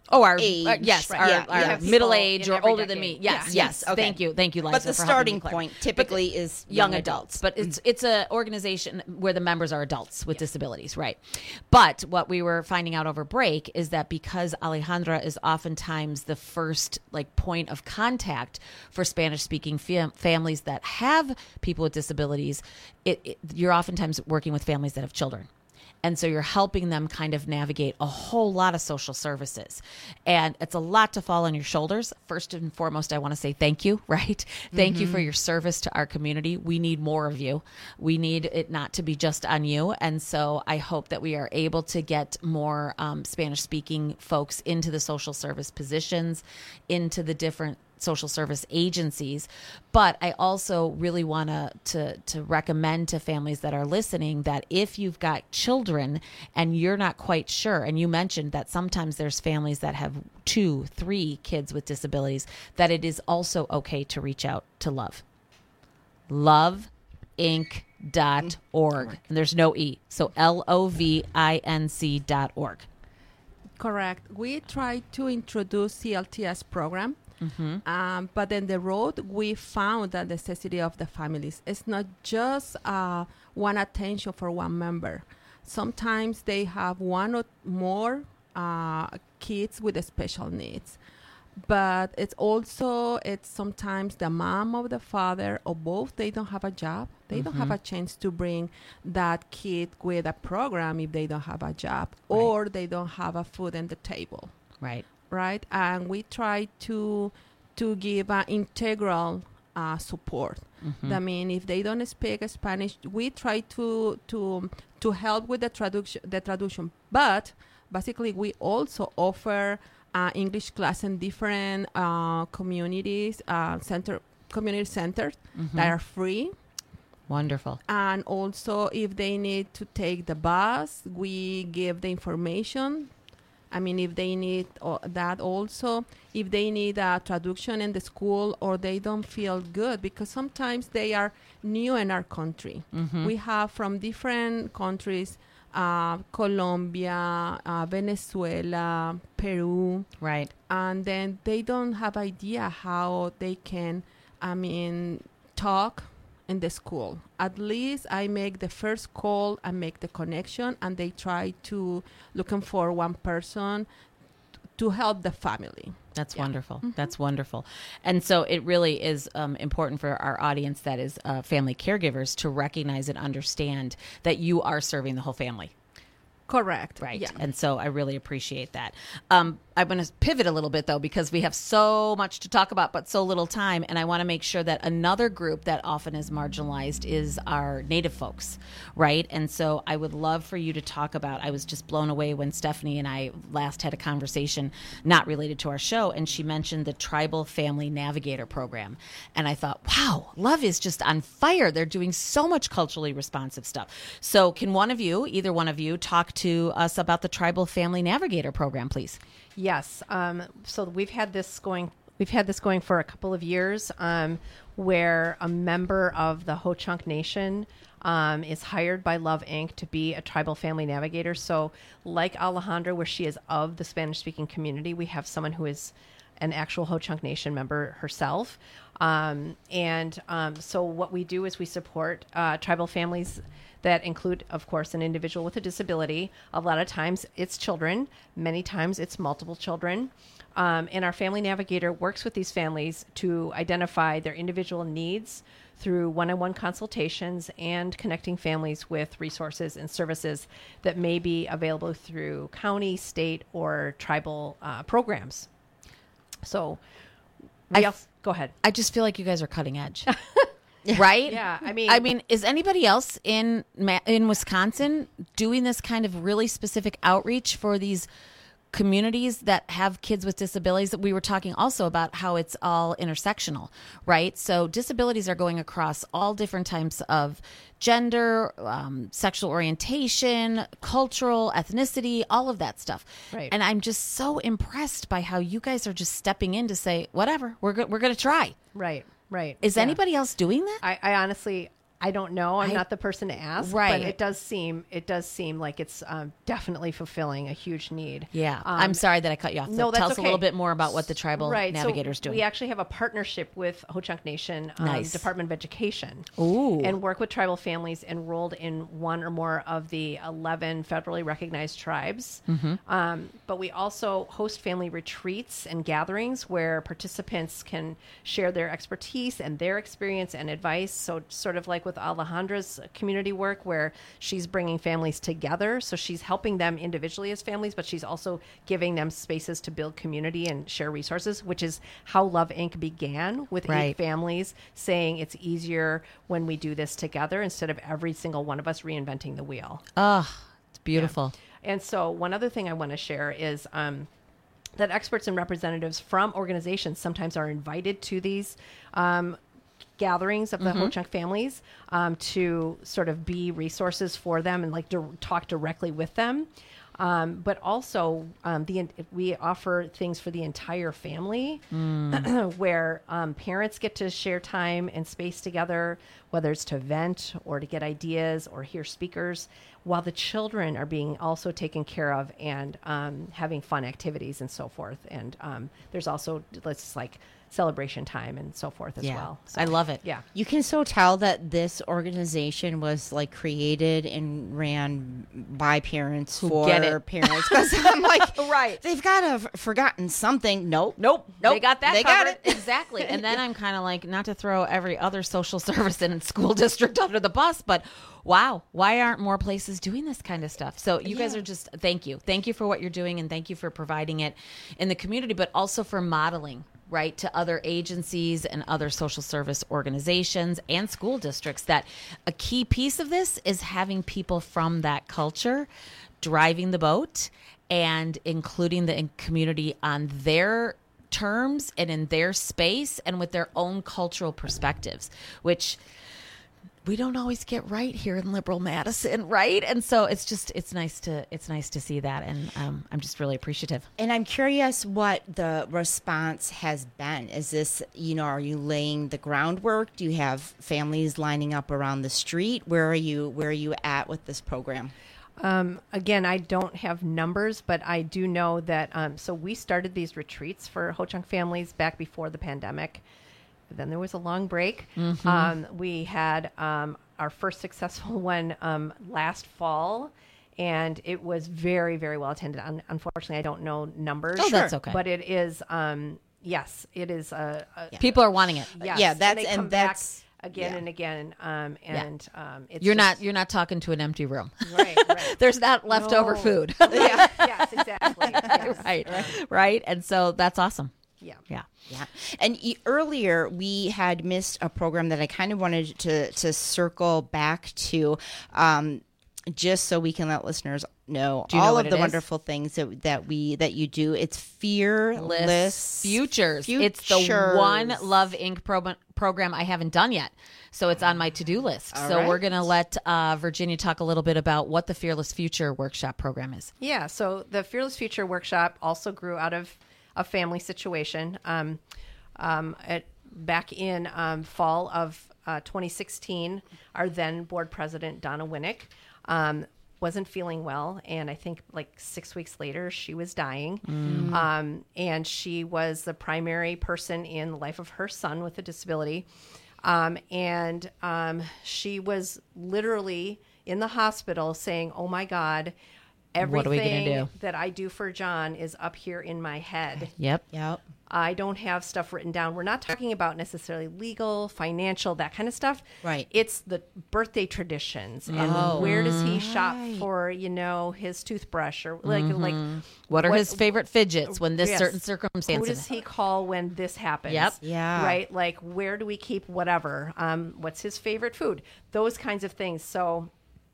Oh, our age. uh, yes, Right. our, Yeah, our you have middle people age in or every older than decade. me. Yes, Yeah. yes. Okay. Thank you, thank you, Liza. But the for helping starting me clarify. point typically But the- is young, young adults. adults. But it's it's a organization where the members are adults with disabilities, right? But what we were finding out over break is that because Alejandra is oftentimes the first like point of contact for Spanish-speaking fam- families that have people with disabilities, it, it you're oftentimes working with families that have children. And so you're helping them kind of navigate a whole lot of social services. And it's a lot to fall on your shoulders. First and foremost, I want to say thank you, right? Thank Mm-hmm. you for your service to our community. We need more of you. We need it not to be just on you. And so I hope that we are able to get more um, Spanish-speaking folks into the social service positions, into the different social service agencies. But I also really want to to recommend to families that are listening that if you've got children and you're not quite sure, and you mentioned that sometimes there's families that have two, three kids with disabilities, that it is also okay to reach out to Love. love inc dot org. And there's no E. So L O V I N C dot org. Correct. We try to introduce C L T S program. Mm-hmm. Um, but in the road, we found the necessity of the families. It's not just uh, one attention for one member. Sometimes they have one or more uh, kids with special needs. But it's also, it's sometimes the mom or the father or both, they don't have a job. They mm-hmm. don't have a chance to bring that kid with a program if they don't have a job, right. or they don't have a food on the table. Right. Right, and we try to to give uh, integral uh, support. Mm-hmm. I mean, if they don't speak Spanish, we try to to to help with the traduction. The traduction, but basically, we also offer uh, English class in different uh, communities, uh, center community centers mm-hmm. that are free. Wonderful. And also, if they need to take the bus, we give the information. I mean, if they need uh, that also, if they need a traduction in the school or they don't feel good, because sometimes they are new in our country. Mm-hmm. We have from different countries, uh, Colombia, uh, Venezuela, Peru. Right. And then they don't have idea how they can, I mean, talk in the school. At least I make the first call and make the connection, and they try to looking for one person t- to help the family. That's Yeah. wonderful. Mhm. That's wonderful. And so it really is um, important for our audience that is uh, family caregivers to recognize and understand that you are serving the whole family. Correct. Right. Yeah. And so I really appreciate that. Um, I'm going to pivot a little bit, though, because we have so much to talk about, but so little time. And I want to make sure that another group that often is marginalized is our Native folks. Right. And so I would love for you to talk about, I was just blown away when Stephanie and I last had a conversation not related to our show. And she mentioned the Tribal Family Navigator program. And I thought, wow, Love is just on fire. They're doing so much culturally responsive stuff. So can one of you, either one of you, talk to us about the Tribal Family Navigator program, please? Yes. Um, so we've had this going. We've had this going for a couple of years, um, where a member of the Ho-Chunk Nation um, is hired by Love Incorporated to be a tribal family navigator. So, like Alejandra, where she is of the Spanish-speaking community, we have someone who is an actual Ho-Chunk Nation member herself. Um, and um, so, what we do is we support uh, tribal families that include, of course, an individual with a disability. A lot of times it's children. Many times it's multiple children. Um, and our family navigator works with these families to identify their individual needs through one-on-one consultations and connecting families with resources and services that may be available through county, state, or tribal uh, programs. So, we I, also, go ahead. I just feel like you guys are cutting edge. Right? Yeah, I mean, I mean, is anybody else in Ma- in Wisconsin doing this kind of really specific outreach for these communities that have kids with disabilities? That we were talking also about how it's all intersectional, right? So disabilities are going across all different types of gender, um, sexual orientation, cultural, ethnicity, all of that stuff. Right. And I'm just so impressed by how you guys are just stepping in to say, whatever, we're go- we're going to try. Right. Right. Is Yeah. anybody else doing that? I, I honestly, I don't know. I'm I- not the person to ask. Right. But it does seem it does seem like it's um, definitely fulfilling a huge need. Yeah. Um, I'm sorry that I cut you off. So No, that's tell us okay. a little bit more about what the Tribal right. Navigators so doing. We actually have a partnership with Ho-Chunk Nation um, Nice. Department of Education. Ooh. And work with tribal families enrolled in one or more of the eleven federally recognized tribes. Mhm. Um, but we also host family retreats and gatherings where participants can share their expertise and their experience and advice. So sort of like with Alejandra's community work where she's bringing families together. So she's helping them individually as families, but she's also giving them spaces to build community and share resources, which is how Love Incorporated began with Right. eight families saying it's easier when we do this together instead of every single one of us reinventing the wheel. Oh, it's beautiful. Yeah. And so one other thing I want to share is um, that experts and representatives from organizations sometimes are invited to these um, gatherings of the Mhm. Ho-Chunk families um, to sort of be resources for them and like to talk directly with them. Um, but also, um, the we offer things for the entire family, Mm. where um, parents get to share time and space together, whether it's to vent or to get ideas or hear speakers, while the children are being also taken care of and um, having fun activities and so forth. And um, there's also let's like celebration time and so forth as Yeah. well. I love it. Yeah. You can so tell that this organization was like created and ran by parents Who for get it. parents. Because I'm like, right. They've got to have forgotten something. Nope. Nope. Nope. They got that They covered. got it. Exactly. And then I'm kind of like, not to throw every other social service and school district under the bus, but wow, why aren't more places doing this kind of stuff? So you guys Yeah. are just, thank you. Thank you for what you're doing and thank you for providing it in the community, but also for modeling, right, to other agencies and other social service organizations and school districts that a key piece of this is having people from that culture driving the boat and including the community on their terms and in their space and with their own cultural perspectives, which we don't always get right here in liberal Madison, right? And so it's just it's nice to it's nice to see that, and um, I'm just really appreciative. And I'm curious what the response has been. Is this, you know, are you laying the groundwork? Do you have families lining up around the street? Where are you where are you at with this program? Um, again, I don't have numbers, but I do know that, um, so we started these retreats for Ho-Chunk families back before the pandemic. Then there was a long break. Mhm. Um, we had um, our first successful one um, last fall, and it was very, very well attended. Un- unfortunately, I don't know numbers. Oh, that's okay. But it is, um, yes, it is. A, a, People are wanting it. Yes, Yeah, that's- and, they and come that's- back again yeah. and again, um, Yeah. and um, it's You're just- not you're not talking to an empty room. Right, right. There's not leftover No. food. yeah, yes, exactly. Yes. right, right, and so that's awesome. Yeah. Yeah. Yeah. And y- earlier we had missed a program that I kind of wanted to to circle back to, um, just so we can let listeners know Do you know all what of the it is? wonderful things that, that we that you do. It's Fearless List Futures. Futures. It's the one Love Incorporated pro- program I haven't done yet. So it's on my to-do list. All so right. we're going to let uh, Virginia talk a little bit about what the Fearless Future Workshop program is. Yeah, so the Fearless Future Workshop also grew out of a family situation. Um, um, at, back in um, fall of uh, twenty sixteen, our then board president, Donna Winnick, um, wasn't feeling well. And I think like six weeks later, she was dying. Mm. Um, and she was the primary person in the life of her son with a disability. Um, and um, she was literally in the hospital saying, oh my God, everything What are we gonna do? that I do for John is up here in my head. Yep. Yep. I don't have stuff written down. We're not talking about necessarily legal, financial, that kind of stuff. Right. It's the birthday traditions and Oh. where does he shop for, you know, his toothbrush or like like Mhm. What are his favorite fidgets when this Yes. certain circumstance Who does he call when this happens? Yep. Yeah. Right? Like where do we keep whatever? Um, what's his favorite food? Those kinds of things. So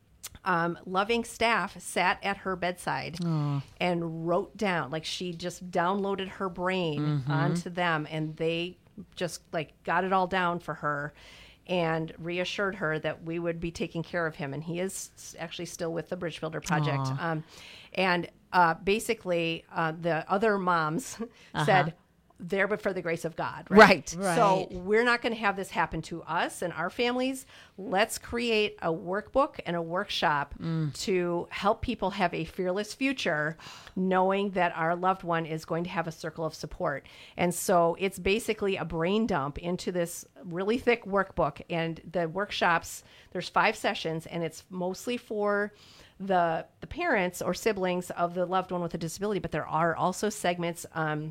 um, loving staff sat at her bedside Aw. and wrote down, like she just downloaded her brain Mhm. onto them, and they just like got it all down for her and reassured her that we would be taking care of him. And he is s- actually still with the Bridge Builder Project. Aw. Um, and uh, basically, uh, the other moms Uh-huh. said, there but for the grace of God, right? Right. So Right. we're not going to have this happen to us and our families. Let's create a workbook and a workshop Mm. to help people have a fearless future, knowing that our loved one is going to have a circle of support. And so it's basically a brain dump into this really thick workbook. And the workshops, there's five sessions, and it's mostly for the the parents or siblings of the loved one with a disability, but there are also segments um,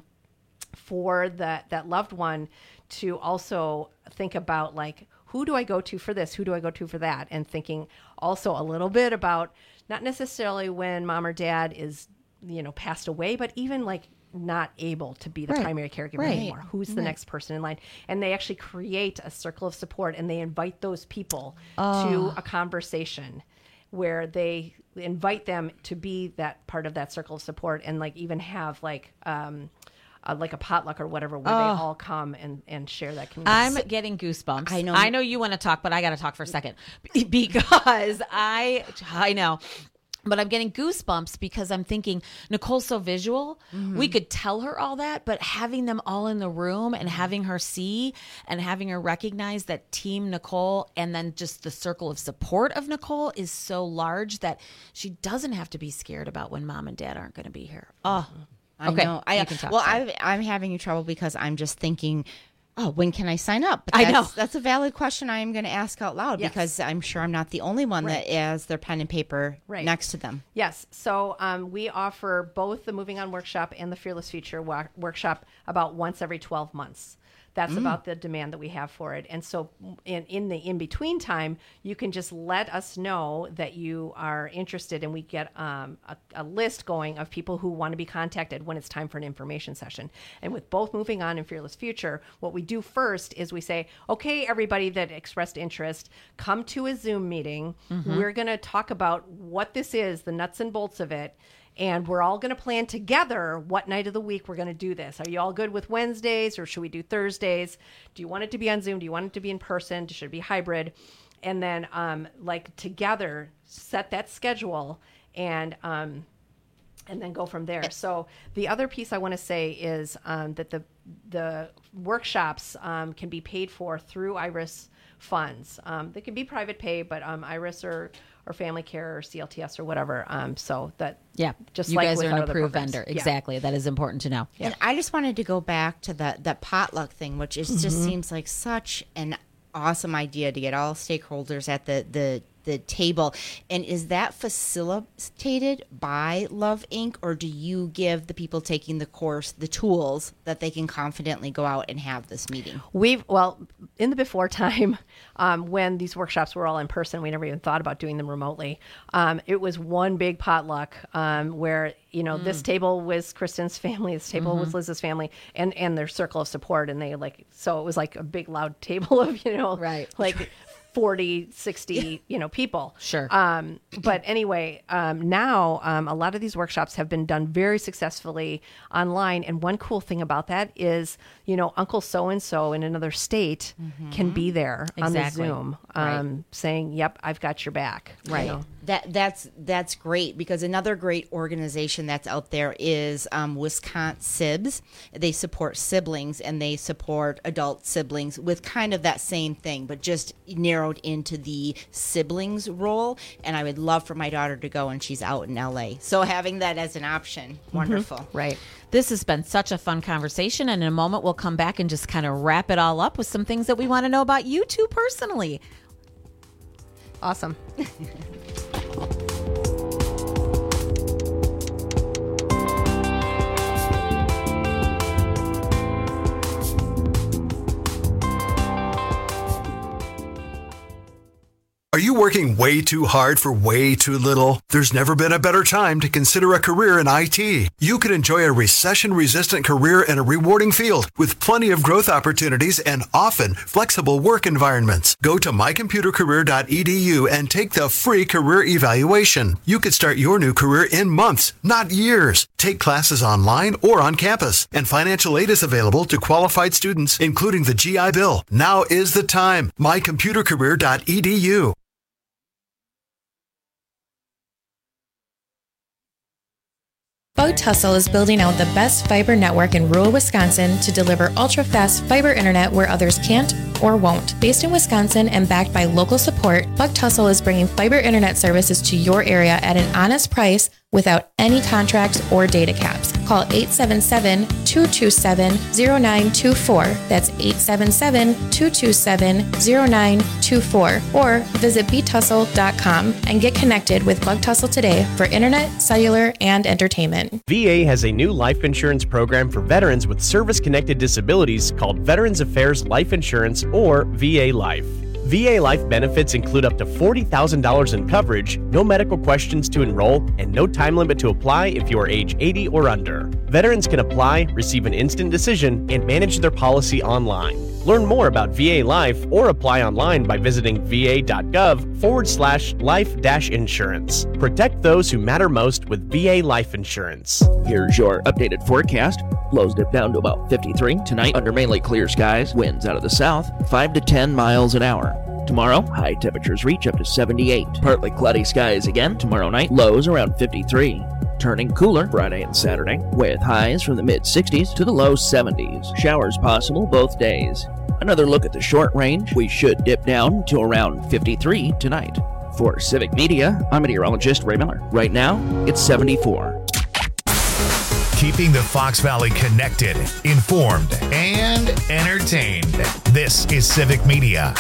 for that that loved one to also think about, like, who do I go to for this? Who do I go to for that? And thinking also a little bit about not necessarily when mom or dad is, you know, passed away, but even like not able to be the Right. primary caregiver Right. anymore. Who's the Right. next person in line? And they actually create a circle of support, and they invite those people Oh. to a conversation where they invite them to be that part of that circle of support, and like even have like um uh, like a potluck or whatever, where Oh. they all come and and share that community. I'm getting goosebumps. I know. I know you want to talk, but I got to talk for a second Be- because I, I know. But I'm getting goosebumps because I'm thinking, Nicole's so visual. Mhm. We could tell her all that, but having them all in the room and having her see and having her recognize that Team Nicole and then just the circle of support of Nicole is so large that she doesn't have to be scared about when mom and dad aren't going to be here. Oh, I okay. know. I you can talk. well, Sorry. I, I'm having trouble because I'm just thinking, oh, when can I sign up? But I that's, know. That's a valid question I am going to ask out loud Yes. because I'm sure I'm not the only one Right. that has their pen and paper Right. next to them. Yes. So um, we offer both the Moving On workshop and the Fearless Future wa- workshop about once every twelve months. That's Mm. about the demand that we have for it. And so in, in the in-between time, you can just let us know that you are interested, and we get um, a, a list going of people who want to be contacted when it's time for an information session. And with both Moving On and Fearless Future, what we do first is we say, okay, everybody that expressed interest, come to a Zoom meeting. Mhm. We're going to talk about what this is, the nuts and bolts of it. And we're all going to plan together what night of the week we're going to do this. Are you all good with Wednesdays, or should we do Thursdays? Do you want it to be on Zoom? Do you want it to be in person? Should it be hybrid? And then, um, like, together set that schedule and um, and then go from there. So the other piece I want to say is um, that the the workshops um, can be paid for through Iris funds. Um, they can be private pay, but um, Iris or or Family Care or C L T S or whatever. Um, so that Yeah, just you like guys with are an our other approved programs. vendor. Yeah. Exactly. That is important to know. And I just wanted to go back to that that potluck thing, which is just Mhm. seems like such an awesome idea to get all stakeholders at the the the table. And is that facilitated by Love Incorporated, or do you give the people taking the course the tools that they can confidently go out and have this meeting? We've, well, in the before time, um, when these workshops were all in person, we never even thought about doing them remotely. Um, it was one big potluck um, where, you know, this Mm. table was Kristen's family, this table was Mhm. Liz's family, and, and their circle of support. And they like, so it was like a big loud table of, you know, right. like forty, sixty, you know, people. Sure. Um, but anyway, um, now um, a lot of these workshops have been done very successfully online. And one cool thing about that is, you know, Uncle so-and-so in another state can be there on the Exactly. Zoom Right. um, saying, yep, I've got your back. you Right. know? That that's that's great, because another great organization that's out there is um, Wisconsin Sibs. They support siblings, and they support adult siblings with kind of that same thing, but just narrowed into the siblings role. And I would love for my daughter to go, and she's out in L A. So having that as an option, wonderful. Right. This has been such a fun conversation, and in a moment we'll come back and just kind of wrap it all up with some things that we want to know about you two personally. Awesome. Are you working way too hard for way too little? There's never been a better time to consider a career in I T. You could enjoy a recession-resistant career in a rewarding field with plenty of growth opportunities and often flexible work environments. Go to my computer career dot e d u and take the free career evaluation. You could start your new career in months, not years. Take classes online or on campus, and financial aid is available to qualified students, including the G I Bill. Now is the time. my computer career dot e d u. Bug Tussle is building out the best fiber network in rural Wisconsin to deliver ultra-fast fiber internet where others can't or won't. Based in Wisconsin and backed by local support, Bug Tussle is bringing fiber internet services to your area at an honest price without any contracts or data caps. Call eight seven seven, two two seven, zero nine two four. That's eight seven seven, two two seven, zero nine two four. Or visit b tussle dot com and get connected with Bug Tussle today for internet, cellular, and entertainment. V A has a new life insurance program for veterans with service-connected disabilities called Veterans Affairs Life Insurance, or V A Life. V A Life benefits include up to forty thousand dollars in coverage, no medical questions to enroll, and no time limit to apply if you are age eighty or under. Veterans can apply, receive an instant decision, and manage their policy online. Learn more about V A Life or apply online by visiting va.gov forward slash life dash insurance. Protect those who matter most with V A Life Insurance. Here's your updated forecast. Lows dip down to about fifty-three. Tonight, under mainly clear skies, winds out of the south, five to ten miles an hour. Tomorrow, high temperatures reach up to seventy-eight. Partly cloudy skies again tomorrow night, lows around fifty-three. Turning cooler Friday and Saturday, with highs from the mid-sixties to the low seventies. Showers possible both days. Another look at the short range, we should dip down to around fifty-three tonight. For Civic Media, I'm meteorologist Ray Miller. Right now, it's seventy-four. Keeping the Fox Valley connected, informed, and entertained. This is Civic Media.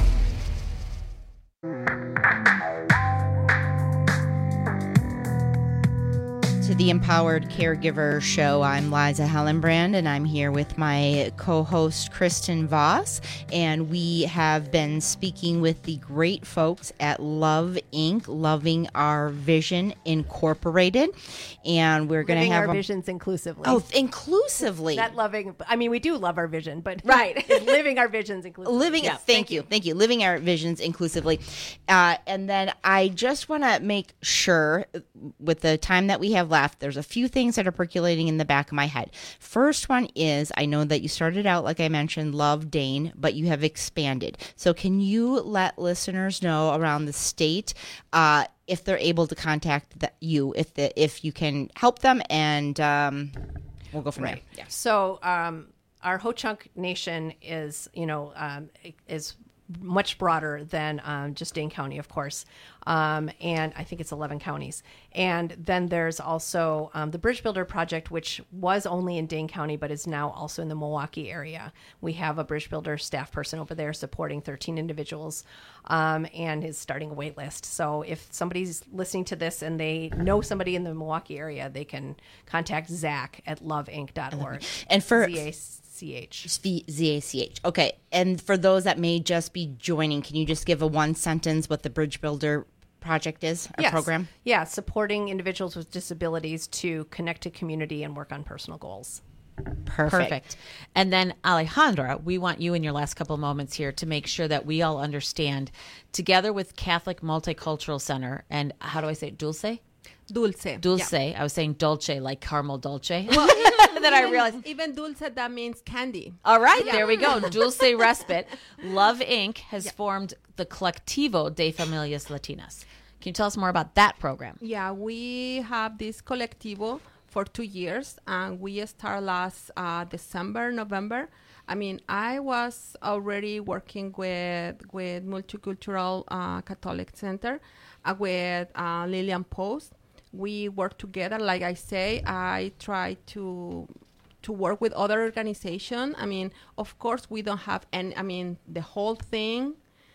To the Empowered Caregiver Show. I'm Liza Hellenbrand, and I'm here with my co-host Kristen Voss, and we have been speaking with the great folks at Love Incorporated, Loving Our Vision Incorporated, and we're going to have our a, visions inclusively. Oh, inclusively, not loving. I mean, we do love our vision, but right, living our visions inclusively. Living. Yeah, thank, thank you. you, thank you. Living our visions inclusively, uh, and then I just want to make sure, with the time that we have left, there's a few things that are percolating in the back of my head. First one is, I know that you started out, like I mentioned, Love Dane, but you have expanded. So can you let listeners know around the state uh, if they're able to contact the, you, if the, if you can help them, and um, we'll go from right. there. Yeah. So um, our Ho-Chunk Nation is, you know, um, is much broader than um, just Dane County, of course. Um, and I think it's eleven counties. And then there's also um, the Bridge Builder Project, which was only in Dane County, but is now also in the Milwaukee area. We have a Bridge Builder staff person over there supporting thirteen individuals um, and is starting a wait list. So if somebody's listening to this and they know somebody in the Milwaukee area, they can contact Zach at love inc dot org. And for Z A C H. Z A C H. Okay. And for those that may just be joining, can you just give a one sentence what the Bridge Builder Project is, our yes. program? Yeah, supporting individuals with disabilities to connect to community and work on personal goals. Perfect. Perfect. And then Alejandra, we want you in your last couple of moments here to make sure that we all understand, together with Catholic Multicultural Center, and how do I say it? Dulce? Dulce. Dulce. Yeah. I was saying dolce, like caramel dolce. Well, and then I realized. Even dulce, that means candy. All right, Yeah. there we go. Dulce Respite. Love Incorporated has yeah. formed the Colectivo de Familias Latinas. Can you tell us more about that program? Yeah, we have this Colectivo for two years, and we start last uh, December, November. I mean, I was already working with with Multicultural uh, Catholic Center, uh, with uh, Lillian Post. We work together. Like I say, I try to to work with other organizations. I mean, of course, we don't have any. I mean, the whole thing.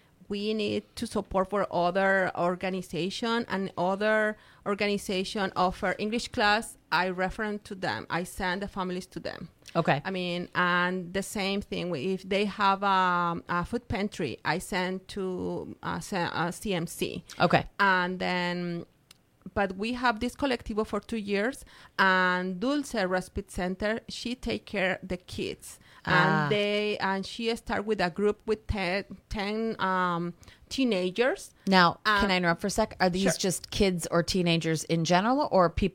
We need to support for other organization, and other organization offer English class. I refer to them. I send the families to them. Okay. I mean, and the same thing, if they have a, a food pantry, I send to uh, C M C. Okay. And then, but we have this Colectivo for two years, and Dulce Respite Center, she take care of the kids. Ah. And they and she start with a group with ten, ten um, teenagers. Now, Um, can I interrupt for a sec? Are these sure. just kids or teenagers in general, or people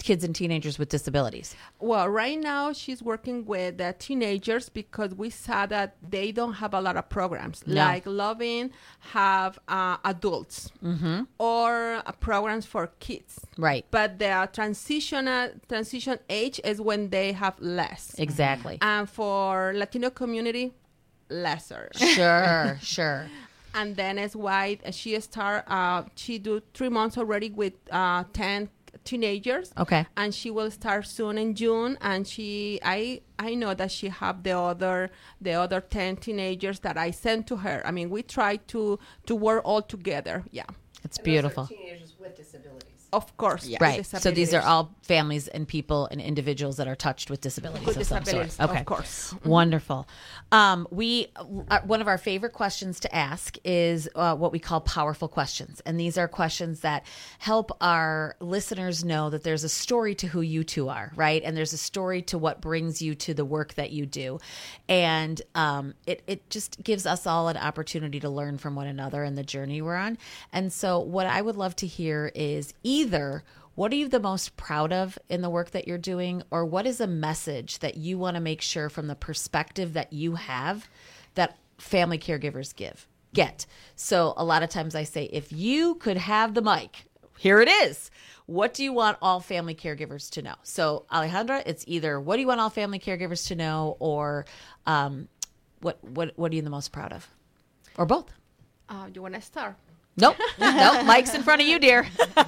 kids and teenagers with disabilities? Well, right now she's working with the teenagers because we saw that they don't have a lot of programs. No. Like Loving have uh, adults Mm-hmm. or uh, programs for kids. Right. But the transition uh, transition age is when they have less. Exactly. And for Latino community, lesser. Sure, sure. And then it's why she start. Uh, she do three months already with uh, ten teenagers. Okay. And she will start soon in June. And she, I, I know that she have the other, the other ten teenagers that I sent to her. I mean, we try to to work all together. Yeah. It's beautiful. Teenagers with disabilities. Of course. Yeah. Right. So these are all families and people and individuals that are touched with disabilities With of some disabilities, sort. of Okay. course. Wonderful. Um, we uh, one of our favorite questions to ask is uh, what we call powerful questions, and these are questions that help our listeners know that there's a story to who you two are, right? And there's a story to what brings you to the work that you do, and um, it it just gives us all an opportunity to learn from one another and the journey we're on. And so, what I would love to hear is either what are you the most proud of in the work that you're doing, or what is a message that you want to make sure from the perspective that you have that family caregivers give get. So a lot of times I say, if you could have the mic, here it is. What do you want all family caregivers to know? So Alejandra, it's either what do you want all family caregivers to know, or um, what what what are you the most proud of, or both? Uh, you want to start? Nope, nope. Mic's in front of you, dear.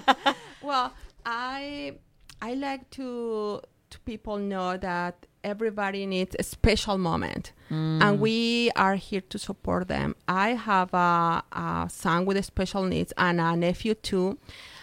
Well, I I like to to people know that everybody needs a special moment, Mm. and we are here to support them. I have a, a son with special needs and a nephew too.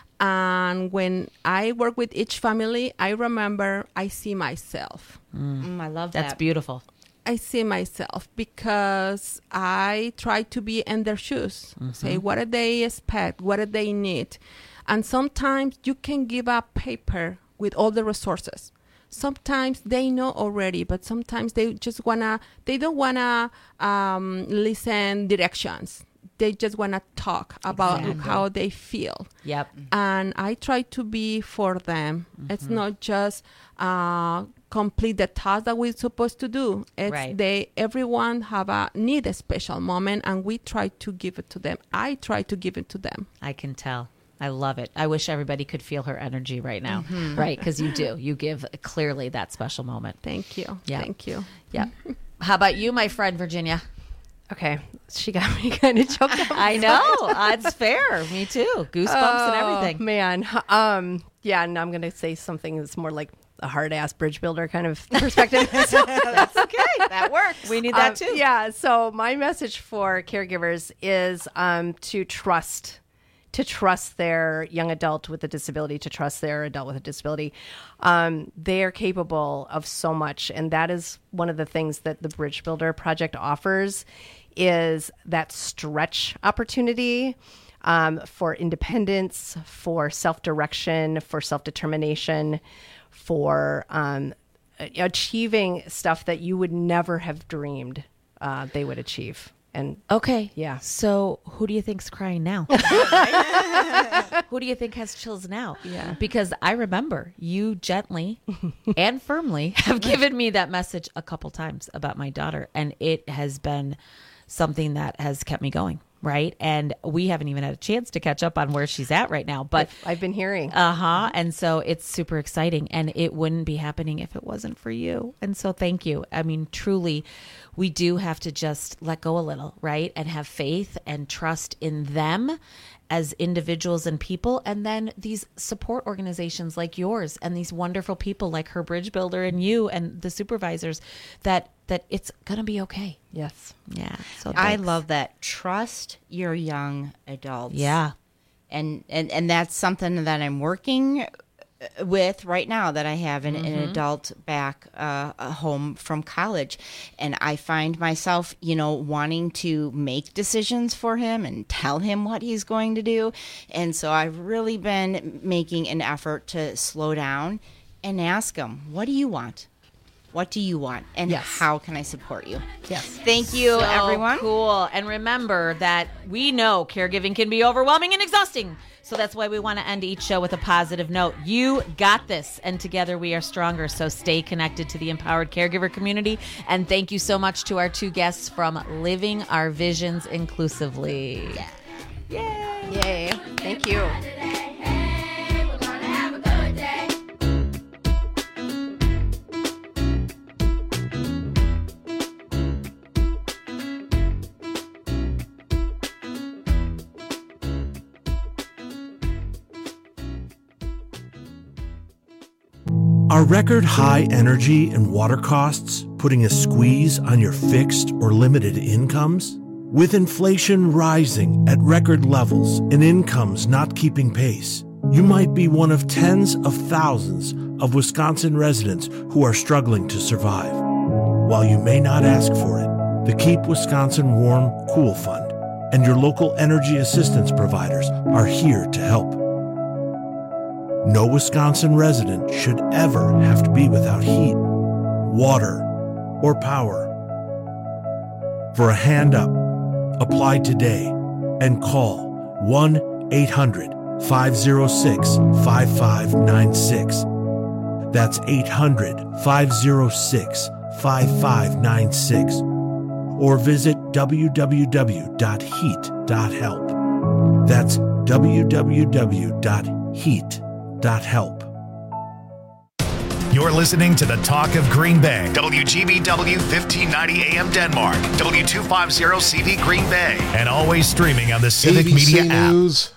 And when I work with each family, I remember I see myself. Mm. I love That's that. beautiful. I see myself because I try to be in their shoes. Mhm. Say, what do they expect? What do they need? And sometimes you can give a paper with all the resources. Sometimes they know already, but sometimes they just wanna, they don't wanna um, listen directions. They just wanna talk about Exactly. how they feel. Yep. And I try to be for them. It's Mhm. not just uh, complete the task that we're supposed to do. It's Right. they everyone have a need a special moment, and we try to give it to them. I try to give it to them. I can tell. I love it. I wish everybody could feel her energy right now, Mhm. right? Because you do. You give clearly that special moment. Thank you. Yeah. Thank you. Yeah. How about you, my friend Virginia? Okay, she got me kind of choked up. I know. It's fair. Me too. Goosebumps and everything. Oh, man. Um, yeah, and I'm going to say something that's more like a hard-ass bridge builder kind of perspective. So that's okay. That works. We need that Um, too. Yeah, so my message for caregivers is um, to trust to trust their young adult with a disability, to trust their adult with a disability. Um, they are capable of so much. And that is one of the things that the Bridge Builder Project offers, is that stretch opportunity um, for independence, for self-direction, for self-determination, for um, achieving stuff that you would never have dreamed uh, they would achieve. And Okay. Yeah. So who do you think's crying now? Who do you think has chills now? Yeah. Because I remember you gently and firmly have given me that message a couple times about my daughter, and it has been something that has kept me going. Right. And we haven't even had a chance to catch up on where she's at right now, but I've been hearing. Uh huh. And so it's super exciting, and it wouldn't be happening if it wasn't for you. And so thank you. I mean, truly, we do have to just let go a little, right? And have faith and trust in them as individuals and people. And then these support organizations like yours and these wonderful people like Her Bridge Builder and you and the supervisors, that that it's going to be okay. Yes. Yeah. So I thanks. love that. Trust your young adults. Yeah. And, and, and that's something that I'm working with right now, that I have an, an Mhm. adult back uh, home from college. And I find myself, you know, wanting to make decisions for him and tell him what he's going to do. And so I've really been making an effort to slow down and ask him, what do you want? What do you want? And Yes. how can I support you? Yes. Thank you, So everyone. Cool. And remember that we know caregiving can be overwhelming and exhausting. So that's why we want to end each show with a positive note. You got this, and together we are stronger. So stay connected to the Empowered Caregiver community. And thank you so much to our two guests from Living Our Visions Inclusively. Yeah. Yay. Yay. Thank you. Are record high energy and water costs putting a squeeze on your fixed or limited incomes? With inflation rising at record levels and incomes not keeping pace, you might be one of tens of thousands of Wisconsin residents who are struggling to survive. While you may not ask for it, the Keep Wisconsin Warm Cool Fund and your local energy assistance providers are here to help. No Wisconsin resident should ever have to be without heat, water, or power. For a hand up, apply today and call one eight hundred five oh six five five nine six. That's eight hundred five oh six five five nine six. Or visit w w w dot heat dot help. That's w w w dot heat dot help. Dot help. You're listening to the Talk of Green Bay. W G B W fifteen ninety A M Denmark. W two fifty C V Green Bay. And always streaming on the Civic A B C Media app. News.